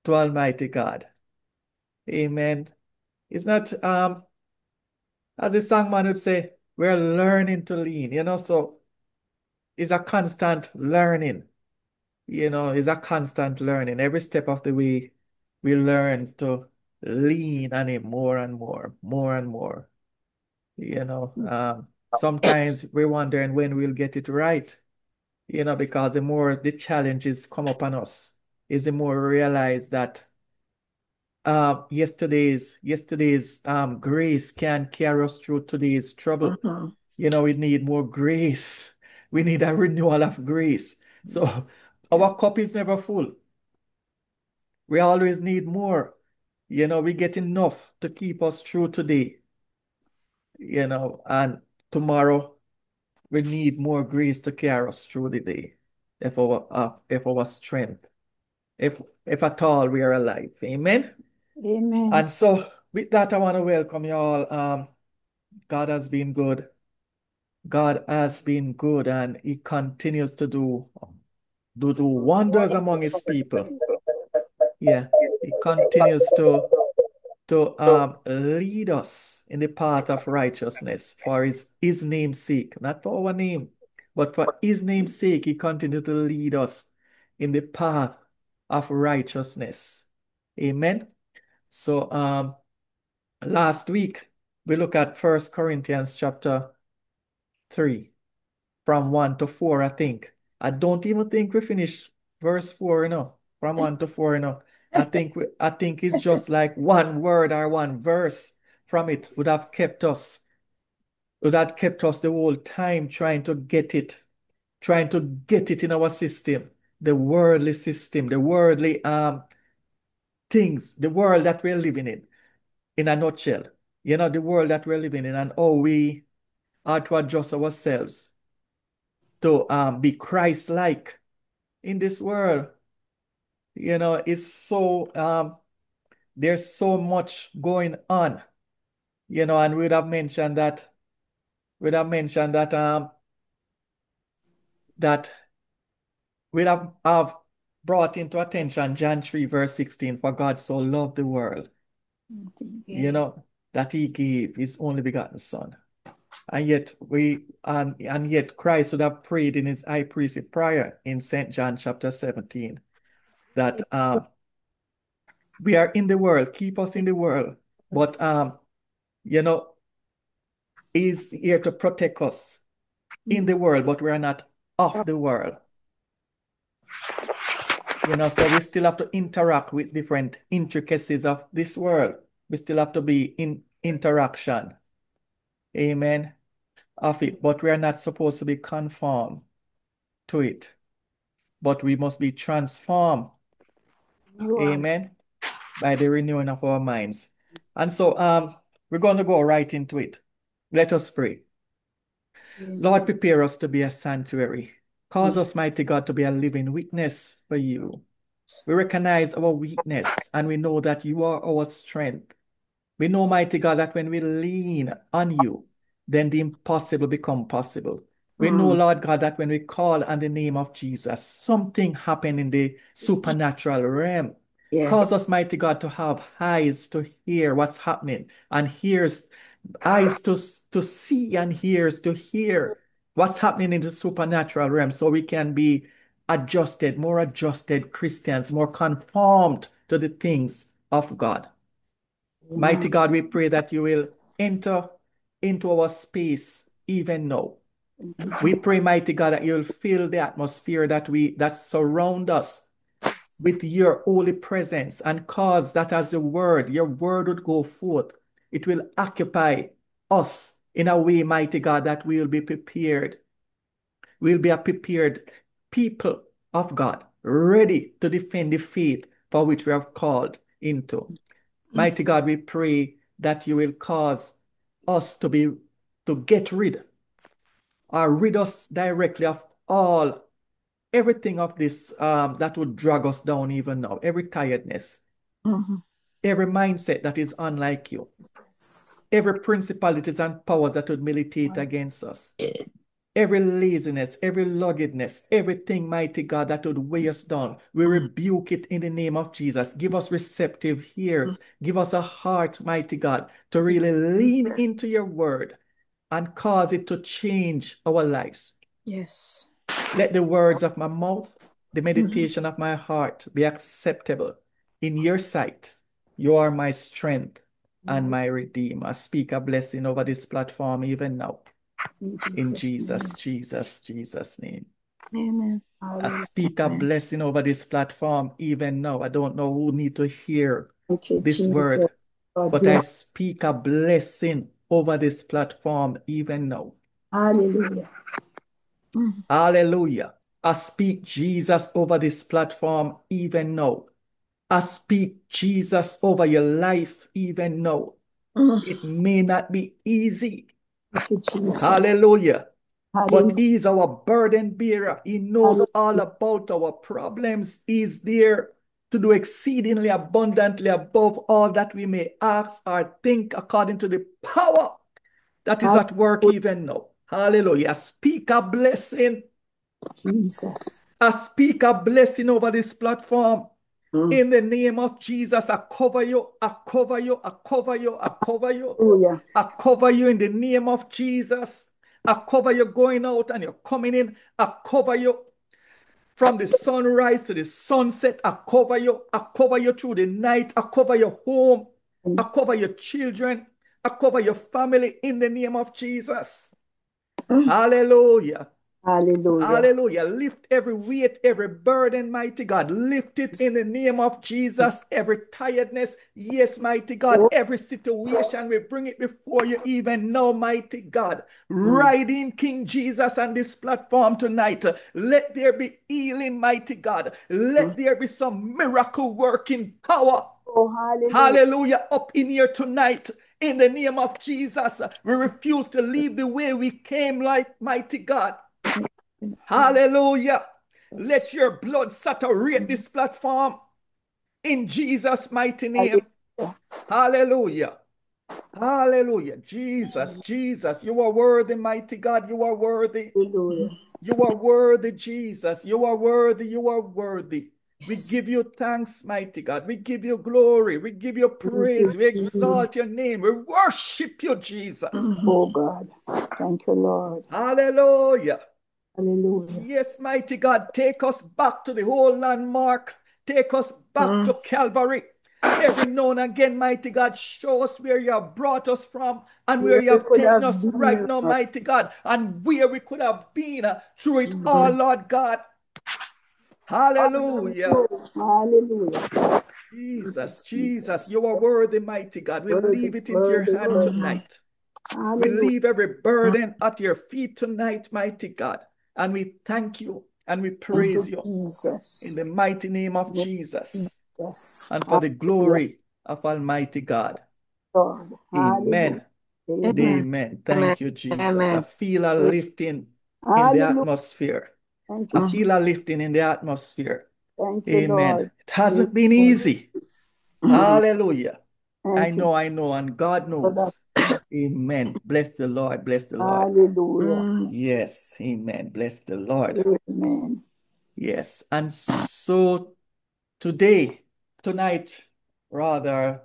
to Almighty God. Amen. It's not, as the songman would say, we're learning to lean, so it's a constant learning, it's a constant learning. Every step of the way, we learn to lean on Him more and more, more and more. Sometimes we're wondering when we'll get it right, because the more the challenges come upon us, is the more we realize that yesterday's grace can carry us through today's trouble. Mhm. We need more grace. We need a renewal of grace. So Yeah. our cup is never full. We always need more. We get enough to keep us through today, and tomorrow we need more grace to carry us through the day. If our strength, if at all we are alive. Amen. Amen. And so with that, I want to welcome you all. God has been good. God has been good, and He continues to do wonders among His people. Yeah, He continues to lead us in the path of righteousness for his name's sake, not for our name, but for His name's sake. He continues to lead us in the path of righteousness. Amen. So last week we looked at First Corinthians chapter 3 from 1 to 4, I think. I don't even think we finished verse 4, from 1 to 4, I think it's just like one word or one verse from it would have kept us the whole time trying to get it in our system, the worldly system, the worldly things, the world that we're living in a nutshell. The world that we're living in, and how we are to adjust ourselves to be Christ-like in this world. It's so there's so much going on, and we'd have mentioned that we'd have brought into attention John 3, verse 16, for God so loved the world, you Yeah. know, that He gave His only begotten Son. And yet Christ would have prayed in His high priestly prayer in St. John chapter 17 that we are in the world, keep us in the world, but you know, He's here to protect us in the world, but we are not of the world. So we still have to interact with different intricacies of this world. We still have to be in interaction, amen, of it, but we are not supposed to be conformed to it, but we must be transformed, You are. amen, by the renewing of our minds. And so we're going to go right into it. Let us pray. Amen. Lord, prepare us to be a sanctuary. Cause us, mighty God, to be a living witness for You. We recognize our weakness and we know that You are our strength. We know, mighty God, that when we lean on You, then the impossible become possible. We know, Mm. Lord God, that when we call on the name of Jesus, something happen in the supernatural realm. Cause Yes. us, mighty God, to have eyes to hear what's happening and eyes to see and ears to hear what's happening in the supernatural realm so we can be more adjusted Christians, more conformed to the things of God. Amen. Mighty God, we pray that You will enter into our space even now. We pray, mighty God, that You'll fill the atmosphere that surround us with Your holy presence, and cause that as Your word would go forth, it will occupy us in a way, mighty God, that we will be prepared. We'll be a prepared people of God, ready to defend the faith for which we have called into. Mighty God, we pray that You will cause us to get rid or rid us directly of everything of this that would drag us down even now, every tiredness, Mhm. every mindset that is unlike You, every principalities and powers that would militate against us, every laziness, every luggedness, everything, mighty God, that would weigh us down. We rebuke it in the name of Jesus. Give us receptive ears. Give us a heart, mighty God, to really lean into your word and cause it to change our lives. Yes. Let the words of my mouth, the meditation of my heart be acceptable in your sight. You are my strength and my redeemer. Speak a blessing over this platform even now. In Jesus' name. Amen. I speak a blessing over this platform even now. I don't know who need to hear this word, but I speak a blessing over this platform even now. Hallelujah. Hallelujah. I speak Jesus over this platform even now. I speak Jesus over your life even now. It may not be easy. Hallelujah. But he's our burden bearer. He knows all about our problems. He's there to do exceedingly abundantly above all that we may ask or think, according to the power that is at work even now. Hallelujah. Speak a blessing. Jesus. I speak a blessing over this platform. In the name of Jesus, I cover you, I cover you, I cover you, I cover you. Hallelujah. I cover you in the name of Jesus. I cover you going out and you're coming in. I cover you from the sunrise to the sunset. I cover you. I cover you through the night. I cover your home. I cover your children. I cover your family in the name of Jesus. Hallelujah. Hallelujah. Hallelujah. Lift every weight, every burden, mighty God. Lift it in the name of Jesus. Every tiredness, yes, mighty God. Every situation, we bring it before you even now, mighty God. Ride in King Jesus on this platform tonight. Let there be healing, mighty God. Let there be some miracle working power. Oh, hallelujah. Hallelujah. Up in here tonight. In the name of Jesus, we refuse to leave the way we came, like mighty God. Hallelujah. Let your blood saturate this platform in Jesus' mighty name. Hallelujah. Hallelujah. Jesus, Jesus, you are worthy, mighty God. You are worthy. Hallelujah. You are worthy, Jesus. You are worthy. You are worthy. We give you thanks, mighty God. We give you glory. We give you praise. We exalt your name. We worship you, Jesus. Oh, God. Thank you, Lord. Hallelujah. Hallelujah. Yes, mighty God, take us back to the whole landmark. Take us back to Calvary. Every now and again, mighty God, show us where you have brought us from and where you have taken us right now, mighty God, and where we could have been through it all, Lord God. Hallelujah. Hallelujah. Jesus, Jesus, you are worthy, mighty God. We leave it into your hand tonight. We leave every burden at your feet tonight, mighty God. And we thank you and we praise you in the mighty name of Jesus and for the glory of Almighty God. Amen. And amen. Thank you, Jesus. I feel a lifting in the atmosphere. I feel a lifting in the atmosphere. Amen. It hasn't been easy. Hallelujah. I know, and God knows. Amen. Bless the Lord. Bless the Lord. Hallelujah. Yes. Amen. Bless the Lord. Amen. Yes. And so tonight, rather,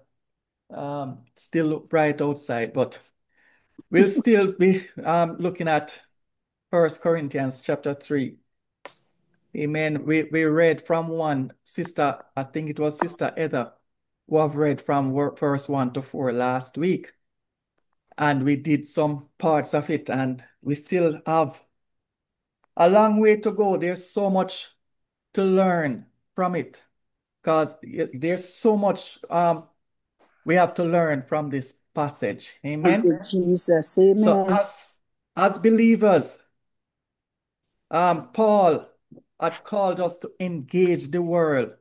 still bright outside, but we'll still be looking at 1 Corinthians chapter 3. Amen. We read from one sister, I think it was Sister Heather, who have read from verse 1 to 4 last week. And we did some parts of it, and we still have a long way to go. There's so much to learn from it, because there's so much we have to learn from this passage. Amen. Thank you, Jesus. Amen. So as believers, Paul had called us to engage the world.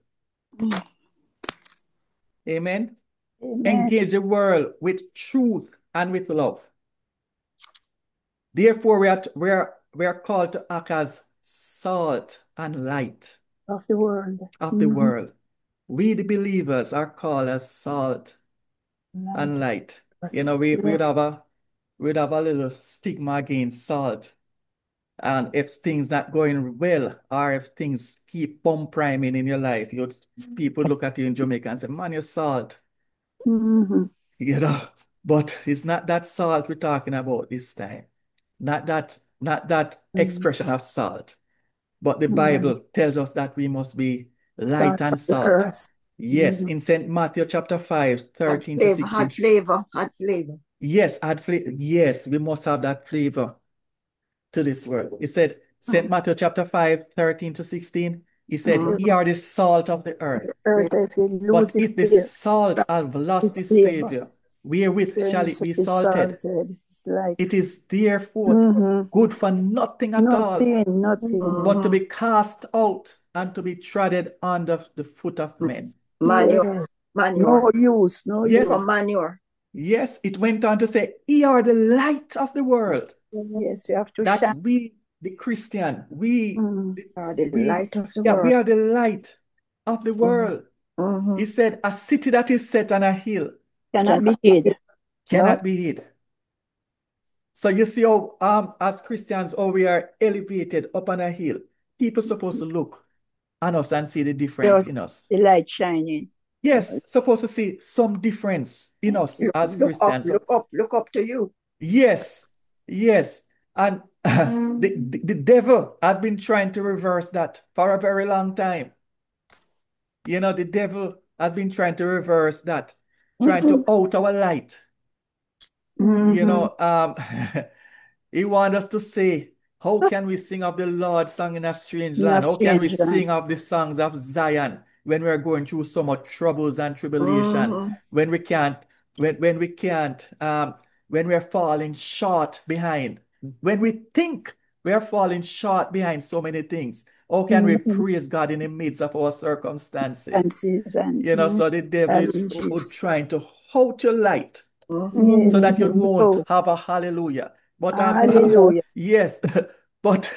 Amen. Amen. Engage the world with truth and with love. Therefore, we are called to act as salt and light Of the world. of the world. We, the believers, are called as salt and light. You know, we'd have a little stigma against salt. And if things not going well, or if things keep bum priming in your life, people look at you in Jamaica and say, man, you're salt. Mhm. You know, but it's not that salt we're talking about this time. Not that expression of salt. But the Mhm. Bible tells us that we must be light Salt and of the salt. earth. Yes, Mhm. in St. Matthew chapter 5, Hot 13 to flavor, hot 16. flavor, hot flavor. Yes, yes, we must have that flavor to this word. It said, St. Matthew chapter 5, 13 to 16, he said, Mhm. ye are the salt of the earth. The earth, if you But lose its if the flavor, salt have lost its its flavor, Savior, wherewith shall then it be be salted? salted. It's like It is therefore good for nothing at all, nothing. but to Mhm. be cast out and to be trodden under the foot of men. Manure, Yes. manure. No use, no Yes, use. Become manure. yes, it went on to say, ye are the light of the world. Yes, we have to That shine. we, the Christian, we, Are the we, light of the yeah, we world. are the light of the world. Mhm. He said, a city that is set on a hill Cannot be hid. No. cannot be hid. So you see how, as Christians, how we are elevated up on a hill. People supposed to look on us and see the difference Just in us. the light shining. Yes, supposed to see some difference in us Look, as look up, Christians. look up, look up to you. Yes, yes. And the devil has been trying to reverse that for a very long time. You know, the devil has been trying to reverse that, trying to out our light. You Mhm. know, he wants us to say, how can we sing of the Lord's song in a strange In a land? How can we strange land. sing of the songs of Zion when we're going through so much troubles and tribulation? Mhm. When we can't, when we can't, when we're falling short behind, when we think we're falling short behind so many things, how can we Mhm. praise God in the midst of our circumstances? Fancies and You know, so the devil is challenges. trying to hold your light Mhm. Yes, so that you to won't grow. have a hallelujah. But Hallelujah. yes, but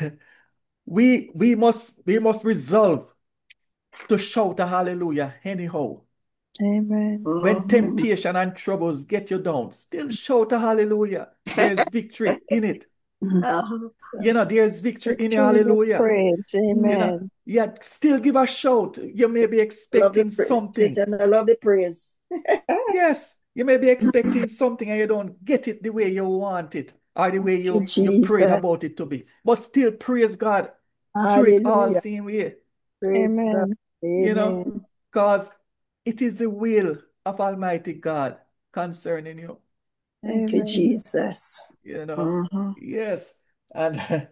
we must resolve to shout a hallelujah anyhow. Amen. When Mhm. temptation and troubles get you down, still shout a hallelujah. There's victory in it. Uh-huh. You know, there's victory in your Victory with hallelujah. praise. You know, Amen. yeah, still give a shout. You may be I love the expecting praise, something. and I love the praise. Yes, you may be expecting something and you don't get it the way you want it or the way Thank you, you prayed Jesus. about it to be. But still praise God through it all Hallelujah. same way, Praise God. Amen. you know, Amen. because it is the will of Almighty God concerning you, Thank you, Amen. Jesus. you know. Mhm. Yes, and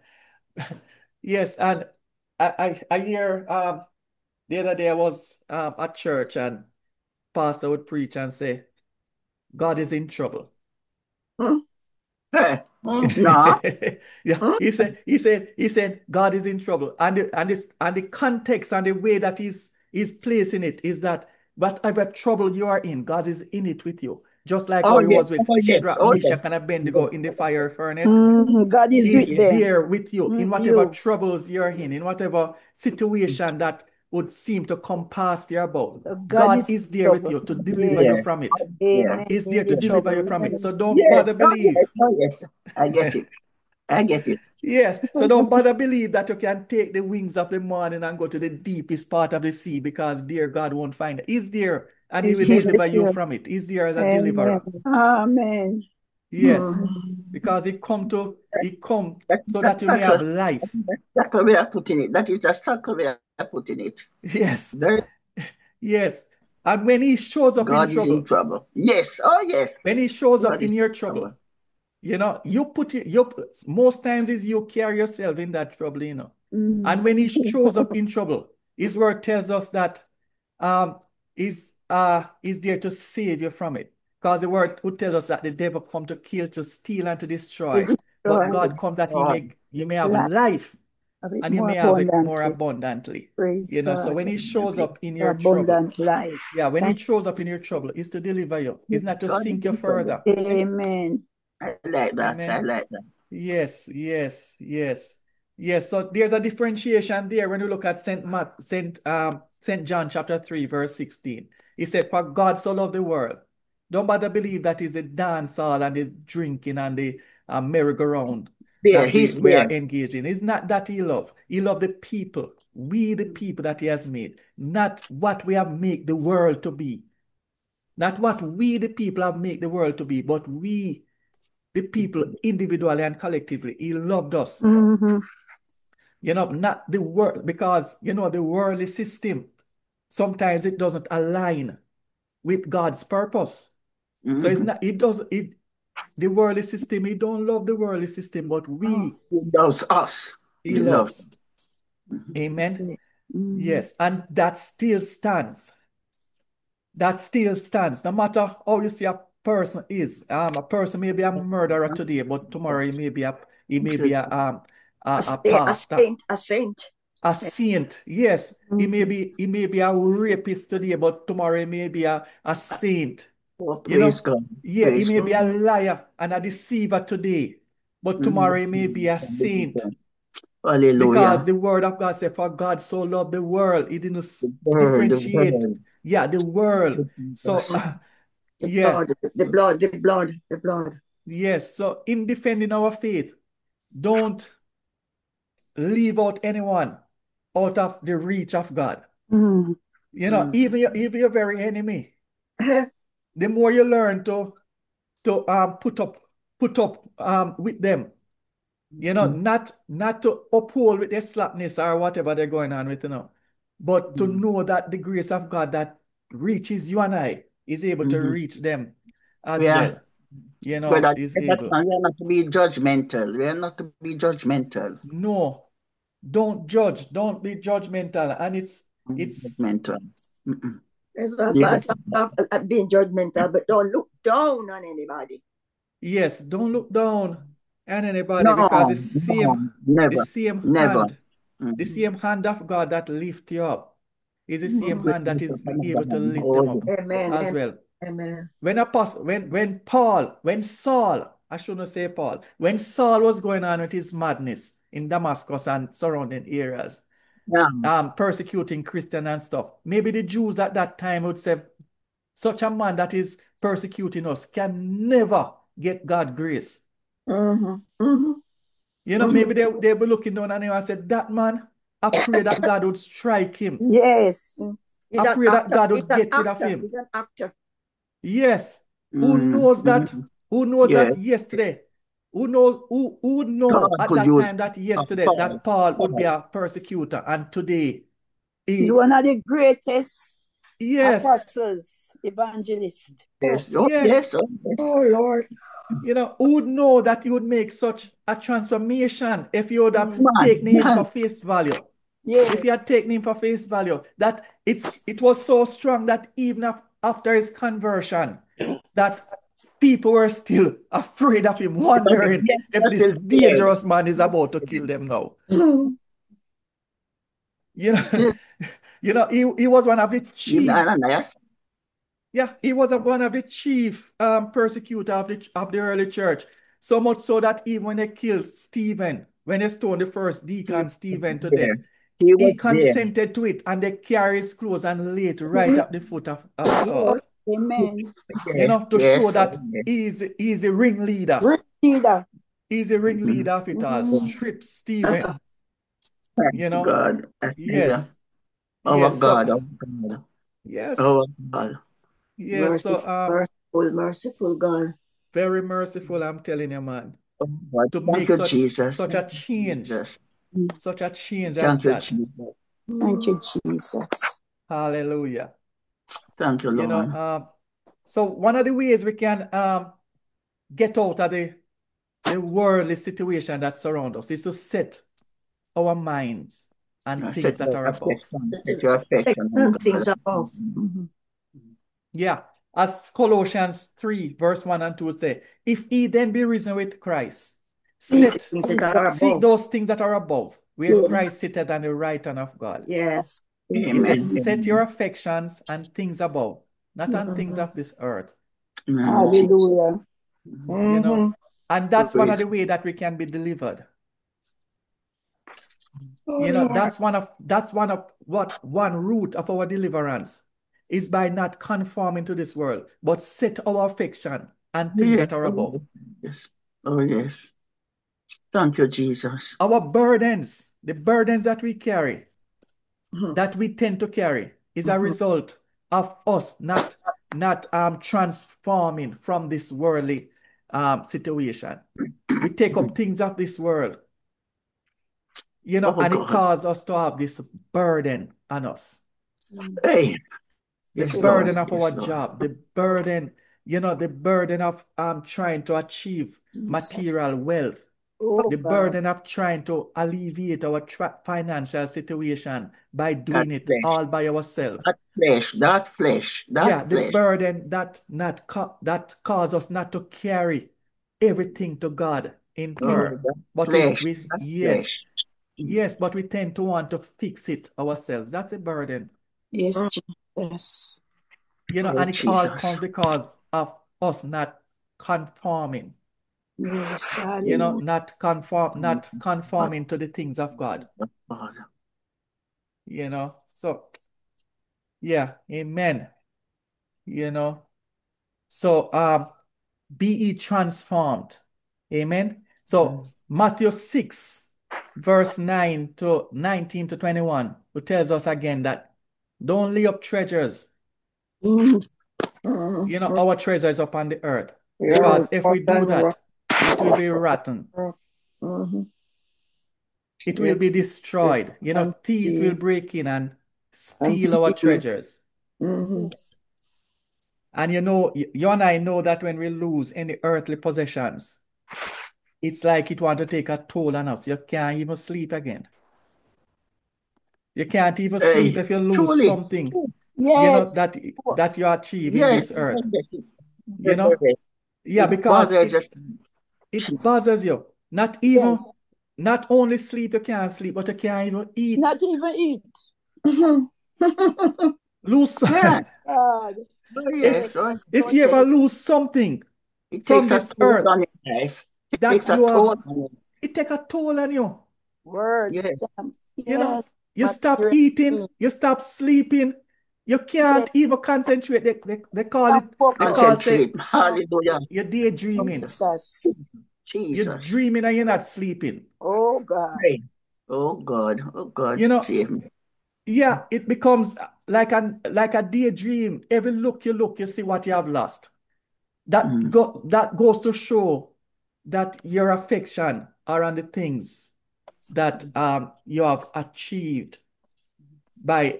yes, and I hear the other day I was at church and pastor would preach and say, God is in trouble. Hmm. Hey. No. Yeah, Hmm. he said, God is in trouble. And the context and the way that he's placing it is that whatever trouble you are in, God is in it with you. Just like how Oh he yes, was with oh yes, Shadrach, oh yes. Meshach, and Abednego in the fire furnace. God is He's with them. there with you in whatever You. troubles you're in whatever situation that would seem to come past your about. So God God is is there with trouble. you to deliver you Yes. Yes. from it. Oh, yes. Amen. He's there In to the Yes. deliver you troubles. from it. So don't Yes. bother Oh believe. yes. Oh yes. I get it. I get it. Yes, so don't bother believe that you can take the wings of the morning and go to the deepest part of the sea because dear God won't find it. He's there and he He's will He's with deliver you you. from it. He's there as a Amen. deliverer. Amen. Yes, Mhm. because he come so That's that you may that's have life. that's the way I put in it. That is just the way I put in it. Yes, There, yes. And when he shows up in God is in trouble, trouble. Yes. Oh yes. when he shows up God in is your in trouble, trouble. you put it, most times is you carry yourself in that trouble. And when he shows up in trouble, his word tells us that um is there to save you from it. Because the word would tell us that the devil come to kill, to steal, and to To destroy. But destroy God come that God. you may have life life of it and you more may have it more abundantly. abundantly. Praise So God. when he shows up in your trouble, Abundant life. yeah, when he Thank shows up in your trouble, it's to deliver you. It's not to God is sink you in trouble. further. you. Amen. I like that. I Amen. like that. Yes, yes, yes, yes. So there's a differentiation there when you look at Saint John chapter 3, verse 16. He said, for God so loved the world. Don't bother believe that is a dance hall and the drinking and the merry-go-round. there. that He's we are there. engaged in. It's not that he loves. He loves the people. We, the people that he has made, not what we have made the world to be. Not what we, the people, have made the world to be, but we, the people, individually and collectively. He loved us. Mhm. Not the world, because, the worldly system, sometimes it doesn't align with God's purpose. So it's not, the worldly system, he don't love the worldly system, but He loves us. he He loves. loves. Amen. Mhm. Yes, and that still stands. That still stands. No matter how you see a person is. A person may be a murderer today, but tomorrow he may be a pastor, A saint. a saint. Yes, he may be a rapist today, but tomorrow he may be a saint. Oh, praise God. Yeah, he Praise may God. be a liar and a deceiver today, but tomorrow he may be a saint. Hallelujah. Because the word of God said, for God so loved the world, he didn't differentiate. The world. Yeah, the world. So, yeah. The blood. Yes. So in defending our faith, don't leave out anyone out of the reach of God. Mhm. Even your very enemy, the more you learn to put up with them, not to uphold with their slackness or whatever they're going on with, but to know that the grace of God that reaches you and I is able to reach them as well. Brother, Is we able. are not to be judgmental. We are not to be judgmental. No, don't judge. Don't be judgmental. And it's Judgmental. There's a Yeah. part of being judgmental, but don't look down on anybody. yes, don't look down on anybody, No, because the never, same never. hand, the same hand of God that lift you up is the same hand that is able to lift them up Amen. as well. Amen. When Saul, I shouldn't say Paul, when Saul was going on with his madness in Damascus and surrounding areas, Yeah. persecuting Christian and stuff, maybe the Jews at that time would say, such a man that is persecuting us can never get God grace. Maybe they'll be looking down on him and said, that man, I pray that God would strike him. Yes. I pray that God would get rid of him. He's an actor. Yes. Who knows that? Who knows Yeah. that yesterday? Who know God at could that use time that yesterday that Paul would be a persecutor, and today He's one of the greatest yes, apostles, evangelists. Yes. Oh, yes. yes. Oh, yes. Oh Lord. Who would know that he would make such a transformation if you would have Man, taken him man. for face value? Yes. If you had taken him for face value, that it was so strong that even after his conversion, that people were still afraid of him, wondering Yes, if that this is dangerous man is about to kill them now. He was one of the chief. Ananias. Yeah, he was one of the chief persecutor of the early church. So much so that even when they killed Stephen, when they stoned the first deacon Stephen to death, he consented to it, and they carried his clothes and laid it right at the foot of Saul. Amen. To show that he's a ringleader. Leader. He's a ringleader of it all. Strip Stephen. God. Yes. Our Yes. God. Our God. Yes. Our God. Yes. So merciful God. very merciful, I'm telling you, man. Oh, To thank make you, Jesus. such a change. Jesus. Such a change as Thank you, that. Jesus. Thank you, Jesus. Hallelujah. Thank you, Lord. So one of the ways we can get out of the worldly situation that surrounds us is to set our minds and things that are above. Set your affection on God. Things above. Yeah. As Colossians 3, verse 1 and 2 say, if ye then be risen with Christ, seek those things that are above, where Christ sitteth on the right hand of God. Yes. Amen. Set your affections on things above, not on things of this earth. Hallelujah. And that's one of the ways that we can be delivered. That's one root of our deliverance is by not conforming to this world, but set our affection and things that are above. Yes. Oh, yes. Thank you, Jesus. Our burdens, the burdens that we carry, Mhm. that we tend to carry, is a Mhm. result of us not transforming from this worldly situation. We take up things of this world, Oh and it God. causes us to have this burden on us. Hey. The Yes, Lord. burden of Yes, our Lord. job, the burden, the burden of trying to achieve material wealth, Oh the God. burden of trying to alleviate our financial situation by That doing it flesh. all by ourselves. That flesh. That flesh. That Yeah, the flesh. burden that cause us not to carry everything to God in Oh, prayer. that But flesh. we That yes, flesh. yes, but we tend to want to fix it ourselves. That's a burden. Yes, Jesus. Oh, And it all comes Jesus. because of us not conforming, Yes, hallelujah. not conforming to the things of God, God. So, yeah, amen. So, be ye transformed. Amen. So, Matthew 6, verse 9 to 19 to 21, who tells us again that don't lay up treasures, Mhm. Mhm. our treasures upon the earth. Yeah. Because if we do Rotten rock. that, it will be rotten. Mhm. It will be Yes. destroyed. And Thieves will steal. break in and And steal our steal. treasures. Mhm. Yes. And you and I know that when we lose any earthly possessions, it's like it want to take a toll on us. You can't even sleep again. You can't even sleep Hey. if you lose Truly. something, Yes. that you achieve in Yes. this earth. Yeah, It because bothers us. it bothers you. Yes. Not only sleep, you can't sleep, but you can't even eat. Not even eat. Mhm. Lose. Yeah. God. Oh, if yes. Oh, if you ever lose something it from takes a this toll earth on your life. It that takes a you have, toll on you. it take a toll on you. Word. Yes. Yes. You stop Material eating, thing. you stop sleeping, you Yes. can't even concentrate. They call it, they call say Concentrate. Hallelujah. you're daydreaming. Jesus. You're Jesus. dreaming and you're not sleeping. Oh God. Pray. Oh God. Oh God. You know, Save me. yeah, it becomes like a daydream. Every look, you see what you have lost. That goes to show that your affection are on the things that you have achieved by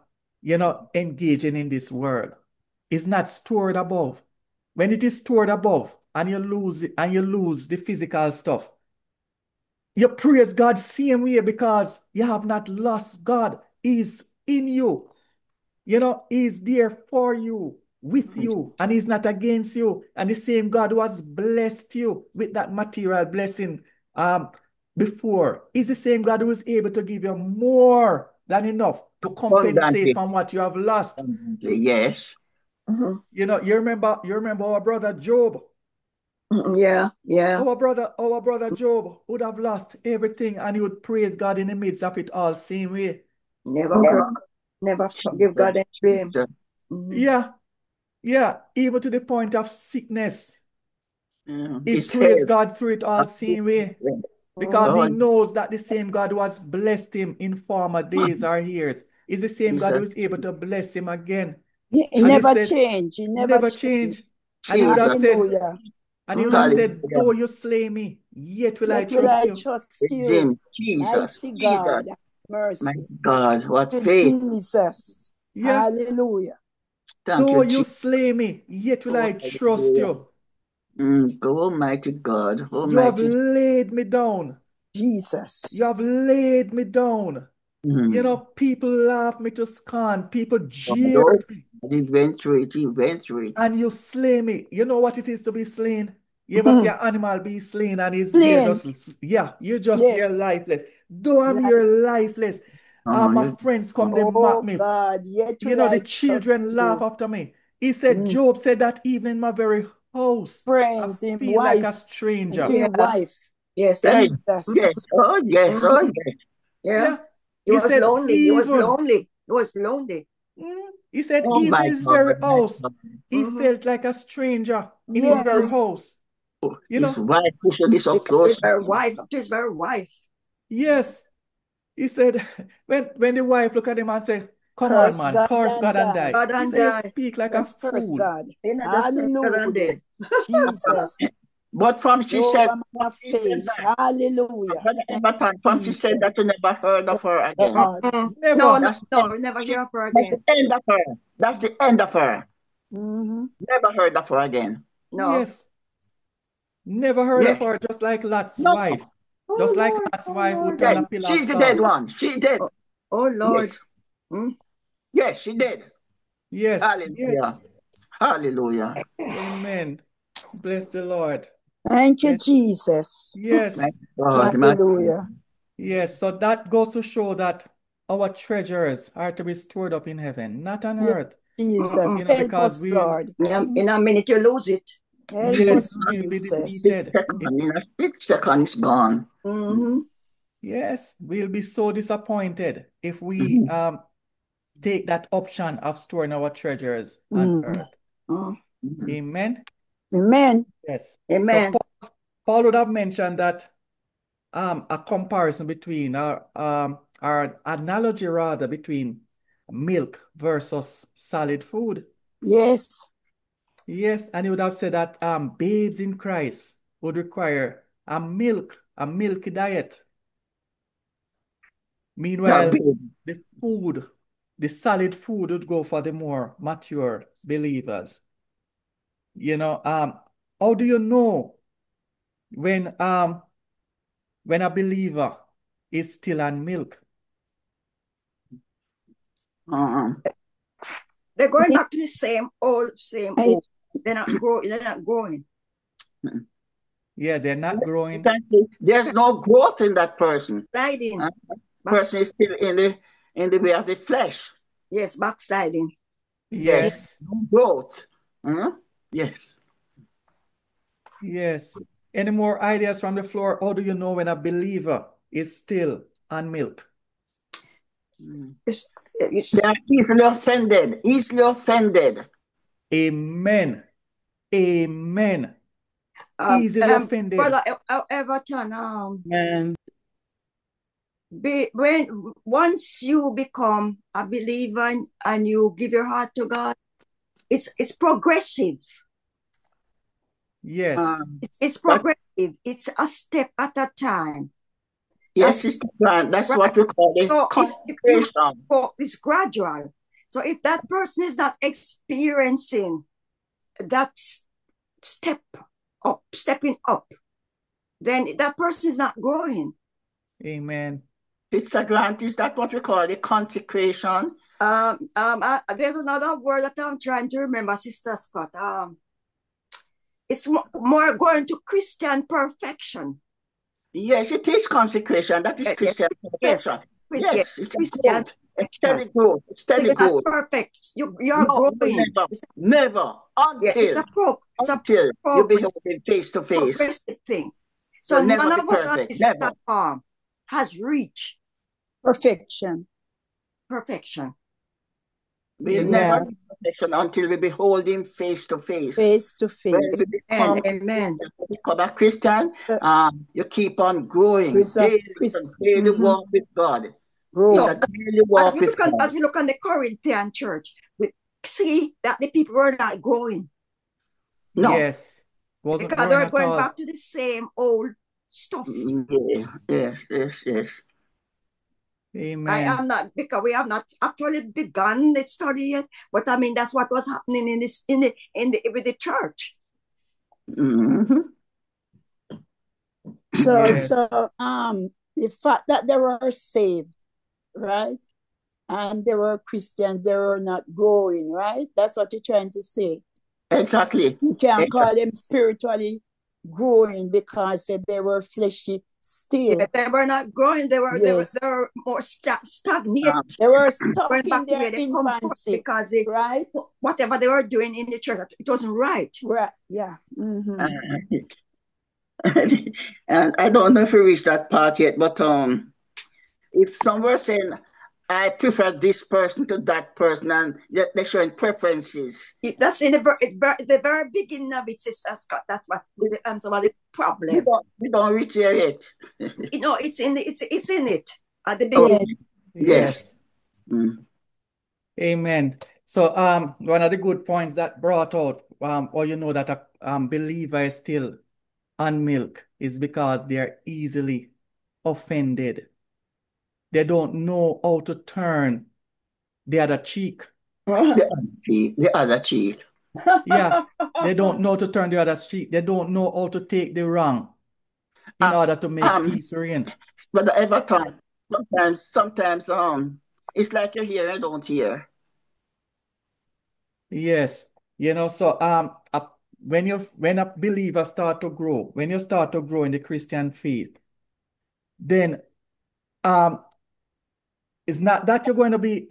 engaging in this world. Is not stored above. When it is stored above and you lose it, and you lose the physical stuff, you praise God same way because you have not lost God. He's in you. He's there for you, with you, and he's not against you. And the same God who has blessed you with that material blessing before is the same God who is able to give you more than enough to compensate Abundantly. from what you have lost. Yes. Mhm. You remember our brother Job. Mhm. Yeah. Yeah. Our brother Job would have lost everything and he would praise God in the midst of it all, same way. Never cry. Never give God any blame. Jesus. Mhm. Yeah, even to the point of sickness. He He praised says, God through it all, same way. Because he oh, knows that the same God who has blessed him in former days or years is the same God who Jesus. is able to bless him again. He And he never said, changed. He he never never changed. changed. And he would have Jesus. said, Hallelujah. though Hallelujah. you slay me, yet will I Yet will trust I you. trust you. Redeem. Jesus. Mighty Jesus. God. Have My mercy. God. What To faith. Jesus. Yeah, Hallelujah. Thank though you, you Jesus. slay me, yet will Oh, I trust hallelujah. you. Almighty God. You have Almighty. laid me down. Jesus. You have laid me down. Mm. People laugh me to scorn. People Oh, jeered me. he went through it. He went through it. And you slay me. You know what it is to be slain? You ever see an animal be slain and it's there Plain. you're just there Yes. lifeless. Though I'm Like, here lifeless, my You, friends come, they mock oh me. God, yet will The I trust children laugh you. after me. Job said that even in my very house, I Friends, him feel like a wife, stranger. to Yeah. him wife. Yes. yes, Yes. Jesus. yes, oh, yes, Mhm. oh, yes. Yeah. Yeah. He He was said, lonely. He was even, lonely. He was lonely. Oh, even my in his God, very my house, God. he Mhm. felt like a stranger in his very Yes. house. You his know, wife who should be so To close. his very wife, to his very wife. yes. He said, when the wife look at him and say, come on, Curse man, God curse and God and die. die. God He and said, you die. speak like a Just curse fool. God. You know, just curse God and Hallelujah. dead. Jesus. But from she You're said, a man of faith. Hallelujah. Brother Thank Everton, you, from she said Jesus. that you never heard of her again. God. No, Never. That's no, never hear of her that's the again. end of her. That's the end of her. Mm-hmm. Never heard of her again. No. Yes. Never heard Yeah. of her, just like Lot's No. wife. Oh Just like Lord, Lot's oh wife who Lord. turned Yeah. a pillar of She's the dead salt. one. She did. Oh Lord. Yes. Hmm? Yes, she did. Yes, yes. Hallelujah. Hallelujah. Amen. Bless the Lord. Thank you, Bless- Jesus. Yes, My God, my Hallelujah. yes. So that goes to show that our treasures are to be stored up in heaven, not on Yes, earth. Jesus. You know, Help because us, we'll, Lord. In a minute you lose it. Help yes, us, we'll be Jesus. defeated. in a split second, it's gone. Mm-hmm. Yes, we'll be so disappointed if we Mhm. take that option of storing our treasures on Mm. earth. Mm. Amen. Amen. Yes. Amen. So Paul would have mentioned that a comparison between our analogy rather between milk versus solid food. Yes. Yes, and he would have said that babes in Christ would require a milky diet. Yeah, Meanwhile, babe. the solid food would go for the more mature believers. You know, how do you know when a believer is still on milk? They're going back to the same old. They're not growing. They're not growing. Yeah, they're not growing. There's no growth in that person. Sliding. Person is still in the way of the flesh. Yes, backsliding. Yes. No growth. Yes. Yes. Any more ideas from the floor? How do you know when a believer is still on milk? It's, They are easily offended. Easily offended. Amen. Amen. Easily offended. Brother Everton, Amen. once you become a believer and you give your heart to God, it's progressive. Yes. It's progressive. It's a step at a time. Yes, Sister Grant, that's what we call it. So consecration. It's gradual. So if that person is not experiencing that stepping up, then that person is not growing. Amen. Sister Grant, is that what we call the consecration? There's another word that I'm trying to remember, Sister Scott. It's more going to Christian perfection. Yes, it is consecration. That is Christian perfection. Yes, it's Christian steady growth. Steady growth. Perfect. You're growing. Never. Until you behold him face to face. Progressive thing. So none of us on this platform has reached perfection. We'll never reach perfection until we behold him face to face. Face to face. Amen. You become a Christian, you keep on growing. Daily walk with God. It's a daily walk with God. As we look on the Corinthian church, we see that the people were not growing. No. Yes. Because they were going back to the same old stuff. Yes. Amen. I am not, because we have not actually begun the study yet, but I mean that's what was happening with the church. Mm-hmm. So the fact that they were saved, right? And they were Christians, they were not growing, right? That's what you're trying to say. Exactly. You can't call them spiritually growing because they were fleshy still. Yeah, they were not growing. They were more stagnant. They were stuck in their infancy because right? Whatever they were doing in the church, it wasn't right. Right. Yeah. Mm-hmm. And I don't know if we reached that part yet, but if some were saying, I prefer this person to that person, and they're showing preferences. That's in the very beginning of it, Sister Scott. That's what the answer of the problem. We don't reach there yet. It's in it at the Oh, beginning. yes. Amen. So one of the good points that brought out, or you know, that a believer is still on milk is because they are easily offended. They don't know how to turn the other cheek. The other cheek. Yeah, they don't know to turn the other cheek. They don't know how to take the wrong in order to make peace reign. But every time, sometimes it's like you hear and don't hear. Yes, you know, so when a believer start to grow, when you start to grow in the Christian faith, then it's not that you're going to be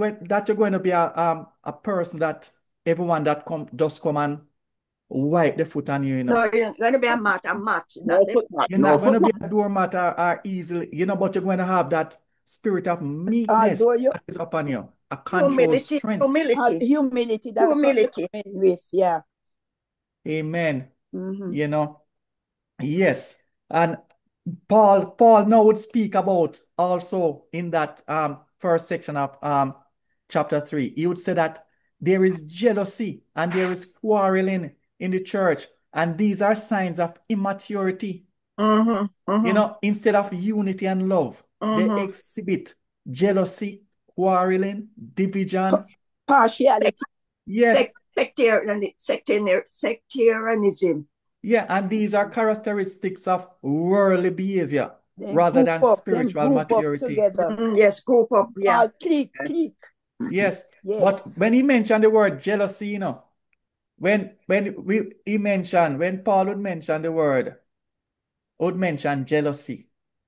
a person that everyone that come and wipe the foot on you, you know. No, you're going to be a mat. You're not going to be a doormat or easily, you know, but you're going to have that spirit of meekness that is upon you, a controlled strength. Humility. That's humility. What you mean with, yeah. Amen. You know, yes. And Paul now would speak about also in that first section of chapter 3. He would say that there is jealousy and there is quarreling in the church, and these are signs of immaturity. You know, instead of unity and love, they exhibit jealousy, quarreling, division, partiality. Yes. Sectarianism. Yeah, and these are characteristics of worldly behavior rather than spiritual maturity. Yes, group up. Yeah. Clique. Yes. But when he mentioned the word jealousy, you know, when Paul would mention the word, would mention jealousy,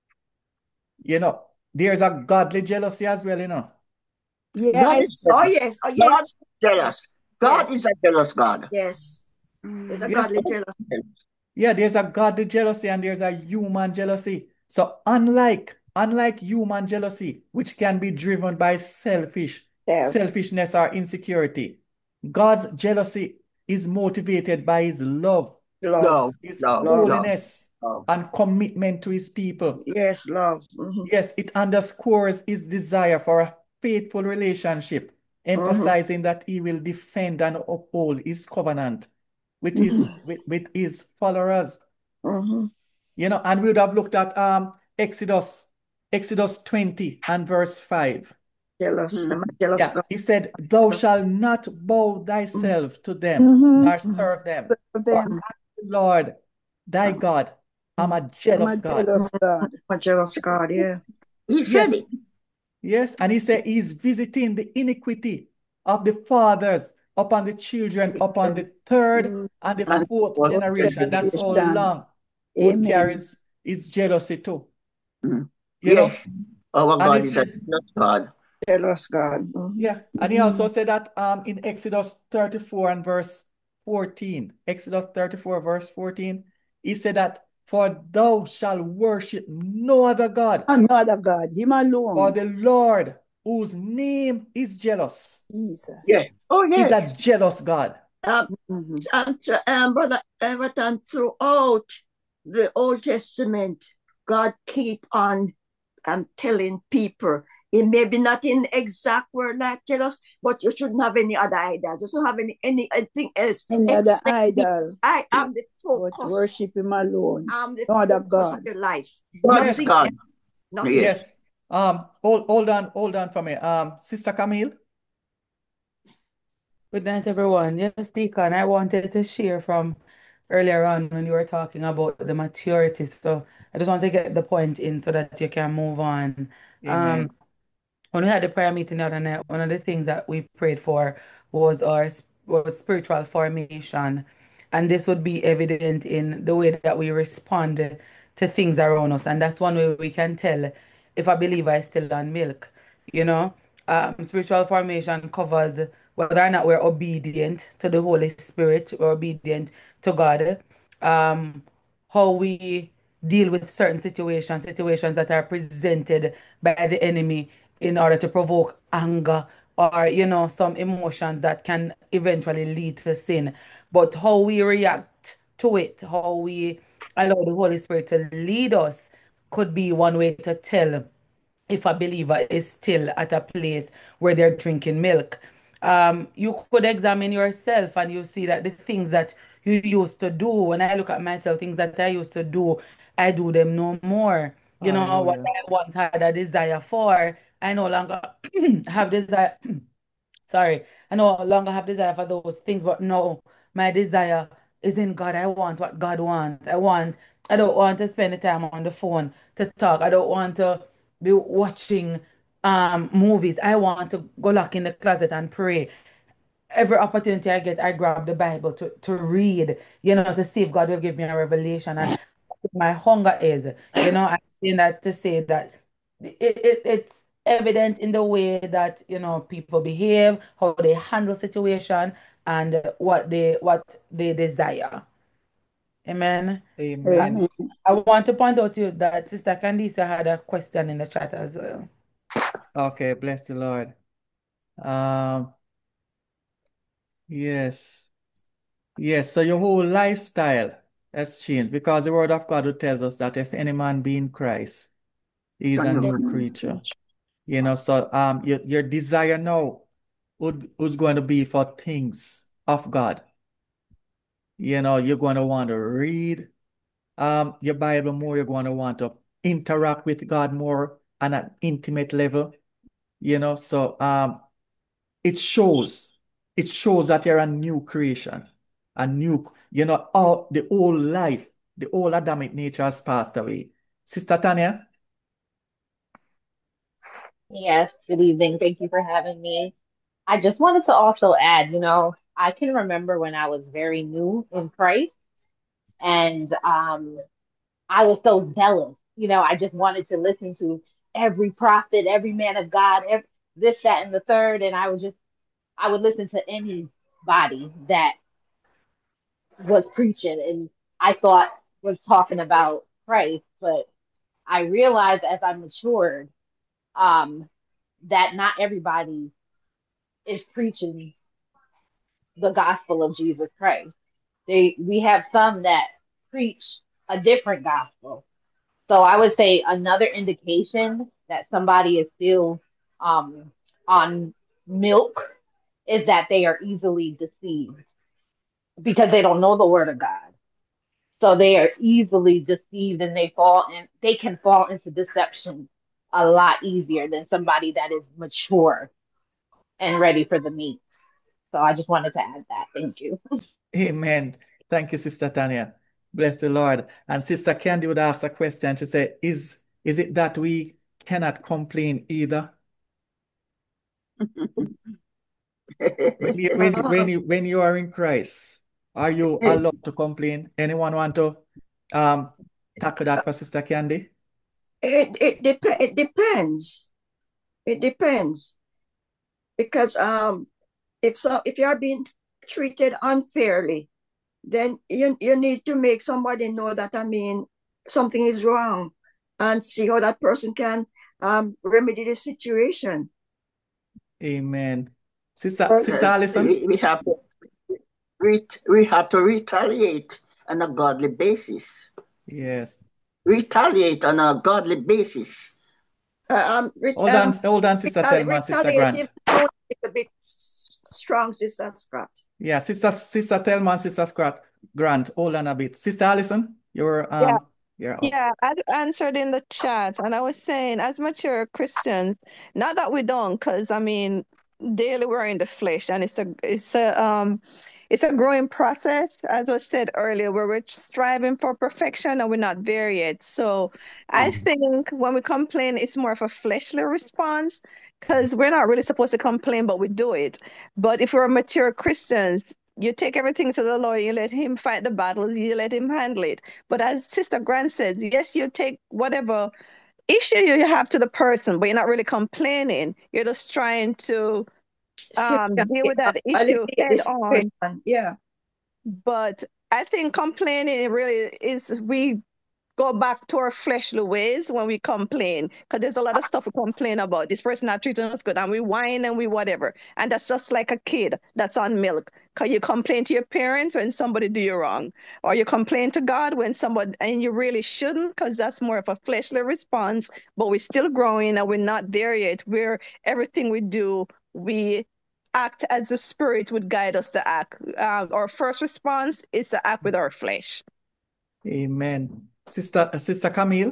you know, there's a godly jealousy as well, you know. Yes. Yes. God is jealous. God is a jealous God. Yes. There's a godly jealousy. Yeah, there's a godly jealousy and there's a human jealousy. So unlike human jealousy, which can be driven by selfishness or insecurity, God's jealousy is motivated by his love, his holiness, and commitment to his people. Yes, love. Yes, it underscores his desire for a faithful relationship, emphasizing that he will defend and uphold his covenant with his followers. You know, and we would have looked at Exodus 20 and verse 5. Jealous. Yeah, he said, "Thou shalt not bow thyself to them, nor serve them. Lord, thy God, I'm a jealous God." A jealous God, yeah. He said it. Yes, and he said he's visiting the iniquity of the fathers upon the children, upon the third and the fourth generation. That's how long God carries his jealousy too. Yes, our God is a jealous God. Jealous God. Yeah, and he also said that in Exodus 34 and verse 14. Exodus 34 verse 14, he said that, "For thou shalt worship no other God." No other God, him alone. For the Lord, whose name is jealous. Jesus. Yes. Oh, yes. He's a jealous God. Brother Everton, throughout the Old Testament, God keep on telling people, it may be not in exact word like jealous, but you shouldn't have any other idol. You shouldn't have anything else. Any other idol. I am the focus. But worship him alone. I'm the God focus God. of your life. God is God. Yes. Hold on for me. Sister Camille. Good night, everyone. Yes, Deacon, I wanted to share from earlier on when you were talking about the maturity. So I just want to get the point in so that you can move on. Amen. When we had the prayer meeting the other night, one of the things that we prayed for was spiritual formation. And this would be evident in the way that we respond to things around us. And that's one way we can tell if a believer is still on milk. You know, spiritual formation covers whether or not we're obedient to the Holy Spirit, we're obedient to God, how we deal with certain situations that are presented by the enemy in order to provoke anger or, some emotions that can eventually lead to sin. But how we react to it, how we allow the Holy Spirit to lead us could be one way to tell if a believer is still at a place where they're drinking milk. You could examine yourself and you see that the things that you used to do, when I look at myself, things that I used to do, I do them no more. What Hallelujah. I once had a desire for, I no longer have desire. Sorry, I no longer have desire for those things, but no, my desire is in God. I want what God wants. I don't want to spend the time on the phone to talk. I don't want to be watching movies. I want to go lock in the closet and pray. Every opportunity I get, I grab the Bible to read, to see if God will give me a revelation. And my hunger is, I'm saying that to say that it's evident in the way that, people behave, how they handle situation, and what they desire. Amen. Amen. And I want to point out to you that Sister Candice had a question in the chat as well. Okay, bless the Lord. Yes. Yes, so your whole lifestyle has changed because the word of God tells us that if any man be in Christ, he is a new creature. So your desire now who's going to be for things of God. You're going to want to read your Bible more. You're going to want to interact with God more on an intimate level. So it shows that you're a new creation, a new, all the old life, the old Adamic nature has passed away. Sister Tanya? Yes, good evening. Thank you for having me. I just wanted to also add, I can remember when I was very new in Christ and I was so zealous. I just wanted to listen to every prophet, every man of God, this, that, and the third. And I would listen to anybody that was preaching and I thought was talking about Christ. But I realized as I matured, um, that not everybody is preaching the gospel of Jesus Christ. We have some that preach a different gospel. So I would say another indication that somebody is still on milk is that they are easily deceived because they don't know the word of God. So they are easily deceived and they can fall into deception a lot easier than somebody that is mature and ready for the meat. So I just wanted to add that. Thank you. Amen. Thank you, Sister Tanya. Bless the Lord. And Sister Candy would ask a question. She said, is it that we cannot complain either? When you are in Christ, are you allowed to complain? Anyone want to tackle that for Sister Candy? It depends. It depends. Because if you are being treated unfairly, then you need to make somebody know that something is wrong and see how that person can remedy the situation. Amen. Sister Allison? We have to retaliate on a godly basis. Yes. Retaliate on a godly basis. Hold on, Sister Thelma, Sister Grant. A bit strong, Sister Scott. Yeah, Sister Thelma, Sister Grant, hold on a bit. Sister Allison, you're Yeah, I answered in the chat, and I was saying, as mature Christians, not that we don't, because daily we're in the flesh, and it's a growing process, as was said earlier, where we're striving for perfection and we're not there yet. So I think when we complain, it's more of a fleshly response, because we're not really supposed to complain, but we do it. But if we're mature Christians, you take everything to the Lord, you let him fight the battles, you let him handle it. But as Sister Grant says, yes, you take whatever issue you have to the person, but you're not really complaining. You're just trying to deal with that issue head on. Yeah. But I think complaining really is, we go back to our fleshly ways when we complain, because there's a lot of stuff we complain about. This person not treating us good, and we whine and we whatever. And that's just like a kid that's on milk. Because you complain to your parents when somebody do you wrong, or you complain to God when somebody, and you really shouldn't, because that's more of a fleshly response. But we're still growing and we're not there yet, where everything we do, we act as the Spirit would guide us to act. Our first response is to act with our flesh. Amen. Sister Camille.